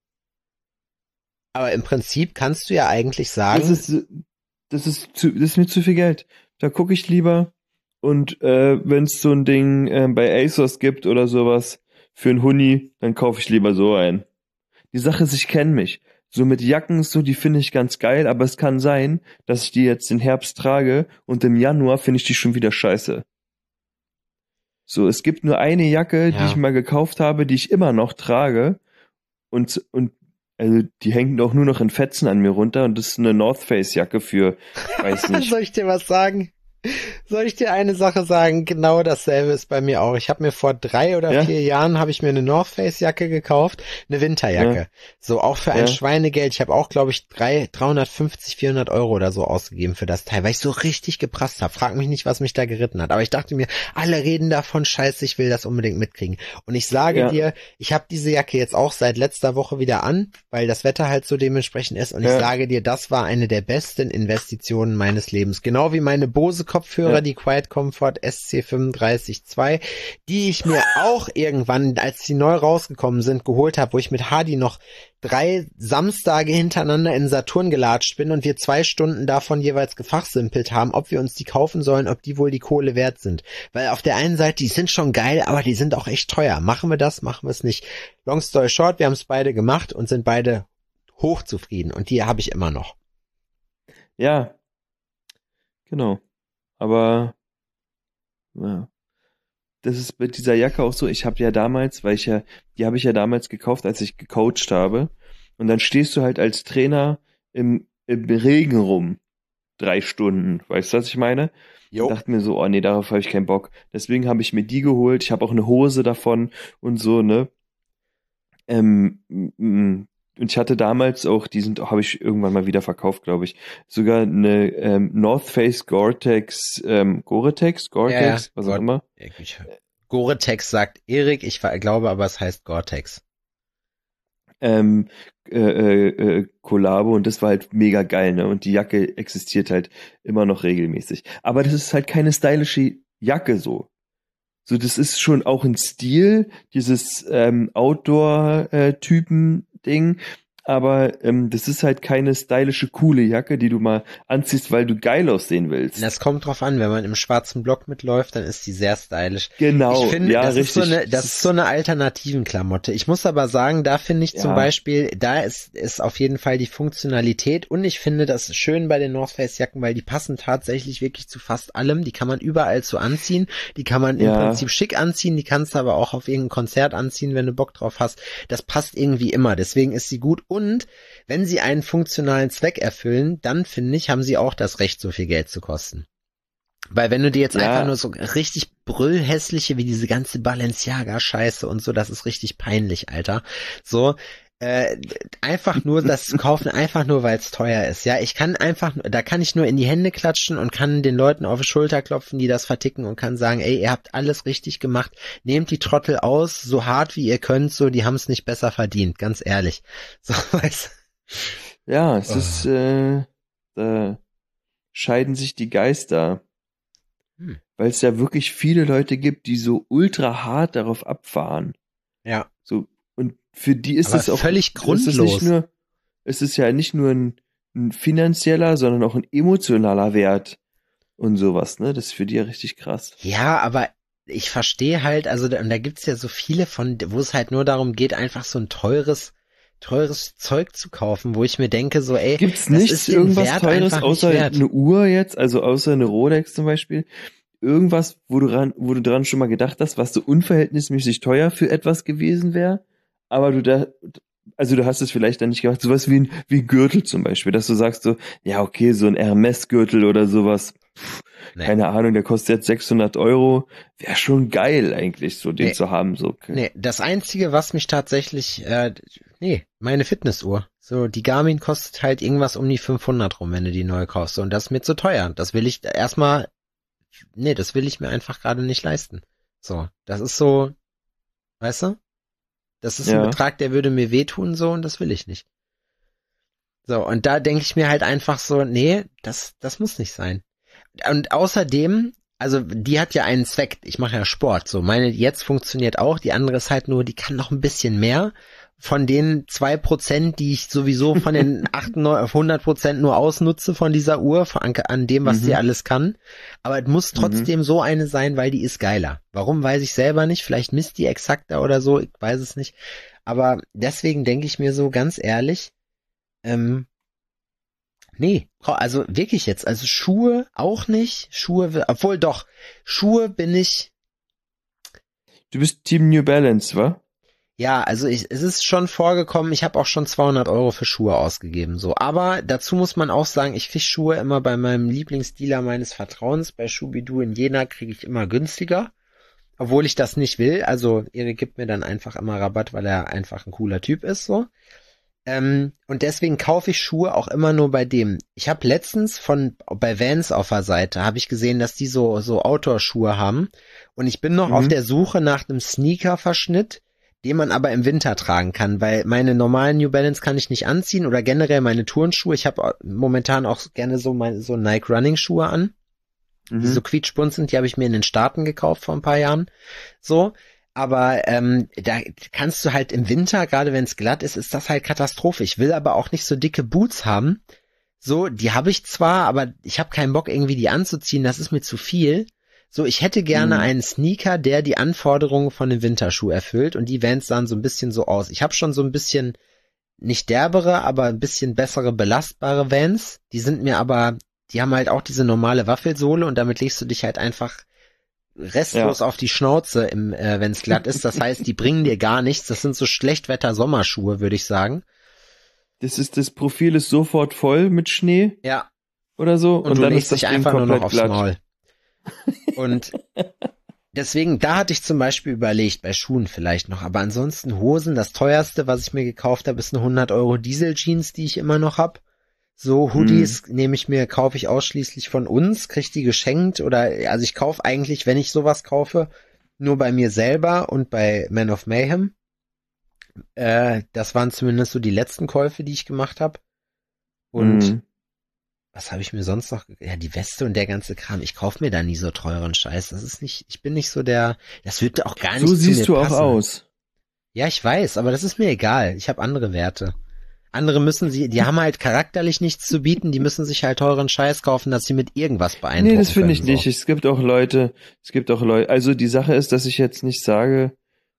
Aber im Prinzip kannst du ja eigentlich sagen... Das ist mir zu viel Geld. Da gucke ich lieber und wenn es so ein Ding bei ASOS gibt oder sowas für einen Huni, dann kaufe ich lieber so ein. Die Sache ist, ich kenne mich. So mit Jacken so, die finde ich ganz geil, aber es kann sein, dass ich die jetzt im Herbst trage und im Januar finde ich die schon wieder scheiße. So, es gibt nur eine Jacke, die ich mal gekauft habe, die ich immer noch trage und also die hängt auch nur noch in Fetzen an mir runter und das ist eine North Face Jacke für, weiß nicht. Soll ich dir was sagen? Soll ich dir eine Sache sagen? Genau dasselbe ist bei mir auch. Ich habe mir vor 3 oder 4 Jahren habe ich mir eine North Face Jacke gekauft, eine Winterjacke. Ja. So auch für ein Schweinegeld. Ich habe auch, glaube ich, 350, 400 Euro oder so ausgegeben für das Teil, weil ich so richtig geprasst habe. Frag mich nicht, was mich da geritten hat. Aber ich dachte mir, alle reden davon, scheiße, ich will das unbedingt mitkriegen. Und ich sage dir, ich habe diese Jacke jetzt auch seit letzter Woche wieder an, weil das Wetter halt so dementsprechend ist. Und ich sage dir, das war eine der besten Investitionen meines Lebens. Genau wie meine Bose Kopfhörer, die Quiet Comfort SC35 II, die ich mir auch irgendwann, als die neu rausgekommen sind, geholt habe, wo ich mit Hardy noch 3 Samstage hintereinander in Saturn gelatscht bin und wir 2 Stunden davon jeweils gefachsimpelt haben, ob wir uns die kaufen sollen, ob die wohl die Kohle wert sind. Weil auf der einen Seite, die sind schon geil, aber die sind auch echt teuer. Machen wir das, machen wir es nicht. Long story short, wir haben es beide gemacht und sind beide hochzufrieden und die habe ich immer noch. Ja, genau. Aber ja, das ist mit dieser Jacke auch so. Ich habe ja damals, die habe ich ja damals gekauft, als ich gecoacht habe. Und dann stehst du halt als Trainer im Regen rum 3 Stunden. Weißt du, was ich meine? Jo. Ich dachte mir so, oh nee, darauf habe ich keinen Bock. Deswegen habe ich mir die geholt. Ich habe auch eine Hose davon und so, ne? Und ich hatte damals auch, habe ich irgendwann mal wieder verkauft, glaube ich, sogar eine North Face Gore-Tex, Gore-Tex, was auch immer. Gore-Tex sagt Erik, ich glaube aber es heißt Gore-Tex. Kollabo und das war halt mega geil, ne? Und die Jacke existiert halt immer noch regelmäßig. Aber das ist halt keine stylische Jacke so. So, das ist schon auch ein Stil, dieses Outdoor-Typen-Ding, aber das ist halt keine stylische, coole Jacke, die du mal anziehst, weil du geil aussehen willst. Das kommt drauf an, wenn man im schwarzen Block mitläuft, dann ist die sehr stylisch. Genau, ich finde, ja, das richtig. Das ist so eine alternativen Klamotte. Ich muss aber sagen, da finde ich zum Beispiel, da ist auf jeden Fall die Funktionalität und ich finde das schön bei den North Face Jacken, weil die passen tatsächlich wirklich zu fast allem. Die kann man überall so anziehen, die kann man im Prinzip schick anziehen, die kannst du aber auch auf irgendein Konzert anziehen, wenn du Bock drauf hast. Das passt irgendwie immer, deswegen ist sie gut. Und wenn sie einen funktionalen Zweck erfüllen, dann finde ich, haben sie auch das Recht, so viel Geld zu kosten. Weil wenn du dir jetzt einfach nur so richtig brüllhässliche, wie diese ganze Balenciaga-Scheiße und so, das ist richtig peinlich, Alter. So, einfach nur das zu kaufen, einfach nur, weil es teuer ist. Ja, da kann ich nur in die Hände klatschen und kann den Leuten auf die Schulter klopfen, die das verticken und kann sagen, ey, ihr habt alles richtig gemacht, nehmt die Trottel aus, so hart wie ihr könnt, so, die haben es nicht besser verdient, ganz ehrlich. So, weißt du? Ja, es ist, da scheiden sich die Geister. Weil es ja wirklich viele Leute gibt, die so ultra hart darauf abfahren. Ja. So, und für die ist es auch völlig grundlos. Es ist ja nicht nur ein finanzieller, sondern auch ein emotionaler Wert und sowas, ne? Das ist für die ja richtig krass. Ja, aber ich verstehe halt, also da gibt's ja so viele wo es halt nur darum geht, einfach so ein teures Zeug zu kaufen, wo ich mir denke, so, ey, gibt's nichts irgendwas Teures außer eine Uhr jetzt, also außer eine Rolex zum Beispiel? Irgendwas, wo du dran schon mal gedacht hast, was so unverhältnismäßig teuer für etwas gewesen wäre, aber du hast es vielleicht dann nicht gemacht, sowas wie ein Gürtel zum Beispiel, dass du sagst so, ja okay, so ein Hermes-Gürtel oder sowas, keine Ahnung, der kostet jetzt 600 Euro, wäre schon geil eigentlich, so den zu haben. So. Nee, das Einzige, was mich tatsächlich, Nee, meine Fitnessuhr. So, die Garmin kostet halt irgendwas um die 500 rum, wenn du die neu kaufst. Und das ist mir zu teuer. Das will ich das will ich mir einfach gerade nicht leisten. So, das ist so, weißt du? Das ist ein Betrag, der würde mir wehtun, so, und das will ich nicht. So, und da denke ich mir halt einfach so, nee, das muss nicht sein. Und außerdem, also die hat ja einen Zweck. Ich mache ja Sport. So, meine jetzt funktioniert auch. Die andere ist halt nur, die kann noch ein bisschen mehr. Von den 2%, die ich sowieso von den 100% nur ausnutze von dieser Uhr, an dem, was sie alles kann. Aber es muss trotzdem so eine sein, weil die ist geiler. Warum, weiß ich selber nicht. Vielleicht misst die exakter oder so, ich weiß es nicht. Aber deswegen denke ich mir so, ganz ehrlich, nee, also wirklich jetzt, also Schuhe auch nicht, obwohl doch, Schuhe bin ich. Du bist Team New Balance, wa? Ja, also es ist schon vorgekommen, ich habe auch schon 200 € für Schuhe ausgegeben, so. Aber dazu muss man auch sagen, ich krieg Schuhe immer bei meinem Lieblingsdealer meines Vertrauens, bei Schubidu in Jena kriege ich immer günstiger, obwohl ich das nicht will. Also Erik gibt mir dann einfach immer Rabatt, weil er einfach ein cooler Typ ist, so. Und deswegen kaufe ich Schuhe auch immer nur bei dem. Ich habe letztens bei Vans auf der Seite, habe ich gesehen, dass die so Outdoor-Schuhe haben. Und ich bin noch auf der Suche nach einem Sneaker-Verschnitt, den man aber im Winter tragen kann, weil meine normalen New Balance kann ich nicht anziehen oder generell meine Turnschuhe. Ich habe momentan auch gerne so Nike Running Schuhe an, die so quietschbunt sind. Die habe ich mir in den Staaten gekauft vor ein paar Jahren. So, aber da kannst du halt im Winter, gerade wenn es glatt ist das halt Katastrophe. Ich will aber auch nicht so dicke Boots haben. So, die habe ich zwar, aber ich habe keinen Bock irgendwie die anzuziehen. Das ist mir zu viel. So, ich hätte gerne einen Sneaker, der die Anforderungen von dem Winterschuh erfüllt, und die Vans sahen so ein bisschen so aus. Ich habe schon so ein bisschen, nicht derbere, aber ein bisschen bessere, belastbare Vans. Die haben halt auch diese normale Waffelsohle, und damit legst du dich halt einfach restlos auf die Schnauze, wenn es glatt ist. Das heißt, die bringen dir gar nichts. Das sind so Schlechtwetter-Sommerschuhe, würde ich sagen. Das Profil ist sofort voll mit Schnee. Ja. Oder so. Und du dann legst dich einfach nur noch aufs glatt. Maul. Und deswegen, da hatte ich zum Beispiel überlegt, bei Schuhen vielleicht noch, aber ansonsten Hosen, das teuerste, was ich mir gekauft habe, ist eine 100 € Diesel-Jeans, die ich immer noch hab. So, Hoodies kaufe ich ausschließlich von uns, krieg die geschenkt, also ich kaufe eigentlich, wenn ich sowas kaufe, nur bei mir selber und bei Man of Mayhem. Das waren zumindest so die letzten Käufe, die ich gemacht habe. Und was habe ich mir sonst noch? Ja, die Weste und der ganze Kram. Ich kaufe mir da nie so teuren Scheiß. Ich bin nicht so das wird auch gar nicht zu mir passen. So siehst du auch aus. Ja, ich weiß, aber das ist mir egal. Ich habe andere Werte. Andere die haben halt charakterlich nichts zu bieten, die müssen sich halt teuren Scheiß kaufen, dass sie mit irgendwas beeindrucken. Nee, das finde ich nicht. Es gibt auch Leute, also die Sache ist, dass ich jetzt nicht sage,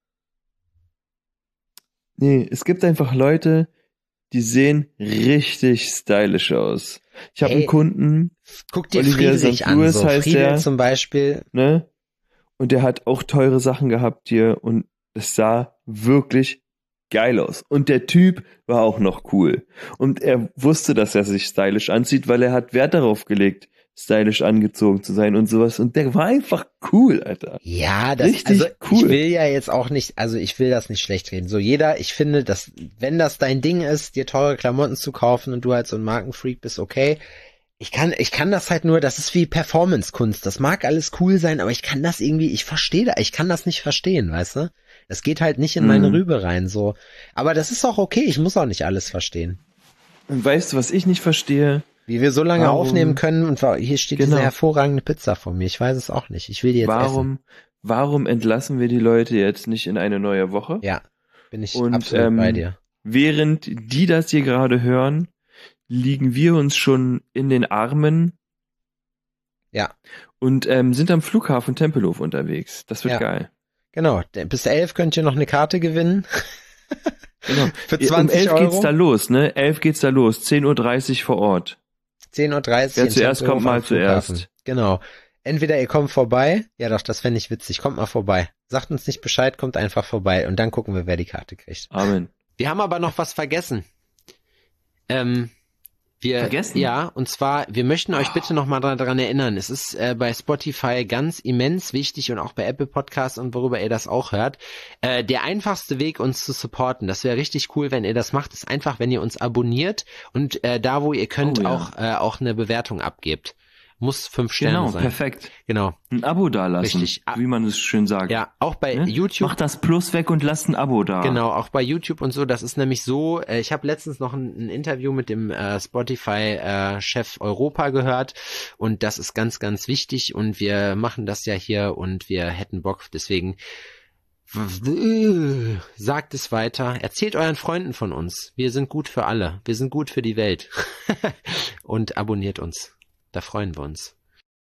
nee, es gibt einfach Leute, die sehen richtig stylisch aus. Ich habe einen Kunden, guck dir Friedrich an, so Friedel zum Beispiel. Ne? Und der hat auch teure Sachen gehabt hier und es sah wirklich geil aus. Und der Typ war auch noch cool. Und er wusste, dass er sich stylisch anzieht, weil er hat Wert darauf gelegt, stylisch angezogen zu sein und sowas. Und der war einfach cool, Alter. Ja, richtig cool. Ich will ja jetzt auch nicht, also ich will das nicht schlecht reden. So ich finde, dass, wenn das dein Ding ist, dir teure Klamotten zu kaufen und du halt so ein Markenfreak bist, okay. Ich kann das halt nur, das ist wie Performance-Kunst. Das mag alles cool sein, aber ich kann das irgendwie, ich kann das nicht verstehen, weißt du? Das geht halt nicht in meine Rübe rein, so. Aber das ist auch okay, ich muss auch nicht alles verstehen. Und weißt du, was ich nicht verstehe? Wie wir so lange aufnehmen können, und hier steht diese hervorragende Pizza vor mir. Ich weiß es auch nicht. Ich will die jetzt essen. Warum entlassen wir die Leute jetzt nicht in eine neue Woche? Ja, bin ich absolut bei dir. Während die das hier gerade hören, liegen wir uns schon in den Armen. Ja. Und sind am Flughafen Tempelhof unterwegs. Das wird geil. Genau. Bis 11 könnt ihr noch eine Karte gewinnen. Genau. Für 20 um 11 geht's da los, ne? 11 geht's da los. 10:30 Uhr vor Ort. 10:30 Uhr. Wer zuerst kommt, mal zuerst. Genau. Entweder ihr kommt vorbei, ja doch, das fände ich witzig, kommt mal vorbei. Sagt uns nicht Bescheid, kommt einfach vorbei und dann gucken wir, wer die Karte kriegt. Amen. Wir haben aber noch was vergessen. vergessen? Ja, und zwar, wir möchten euch bitte nochmal daran erinnern, es ist bei Spotify ganz immens wichtig und auch bei Apple Podcasts und worüber ihr das auch hört, der einfachste Weg, uns zu supporten, das wäre richtig cool, wenn ihr das macht, ist einfach, wenn ihr uns abonniert und da, wo ihr könnt, auch eine Bewertung abgebt. Muss 5 Sterne sein. Genau, perfekt. Genau. Ein Abo dalassen, Richtig. Wie man es schön sagt. Ja, auch bei YouTube. Mach das Plus weg und lasst ein Abo da. Genau, auch bei YouTube und so, das ist nämlich so, ich habe letztens noch ein Interview mit dem Spotify-Chef Europa gehört und das ist ganz, ganz wichtig und wir machen das ja hier und wir hätten Bock, deswegen sagt es weiter, erzählt euren Freunden von uns, wir sind gut für alle, wir sind gut für die Welt und abonniert uns. Da freuen wir uns.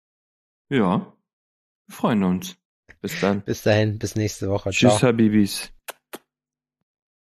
Ja, wir freuen uns. Bis dann. Bis dahin, bis nächste Woche. Tschüss, Ciao. Habibis.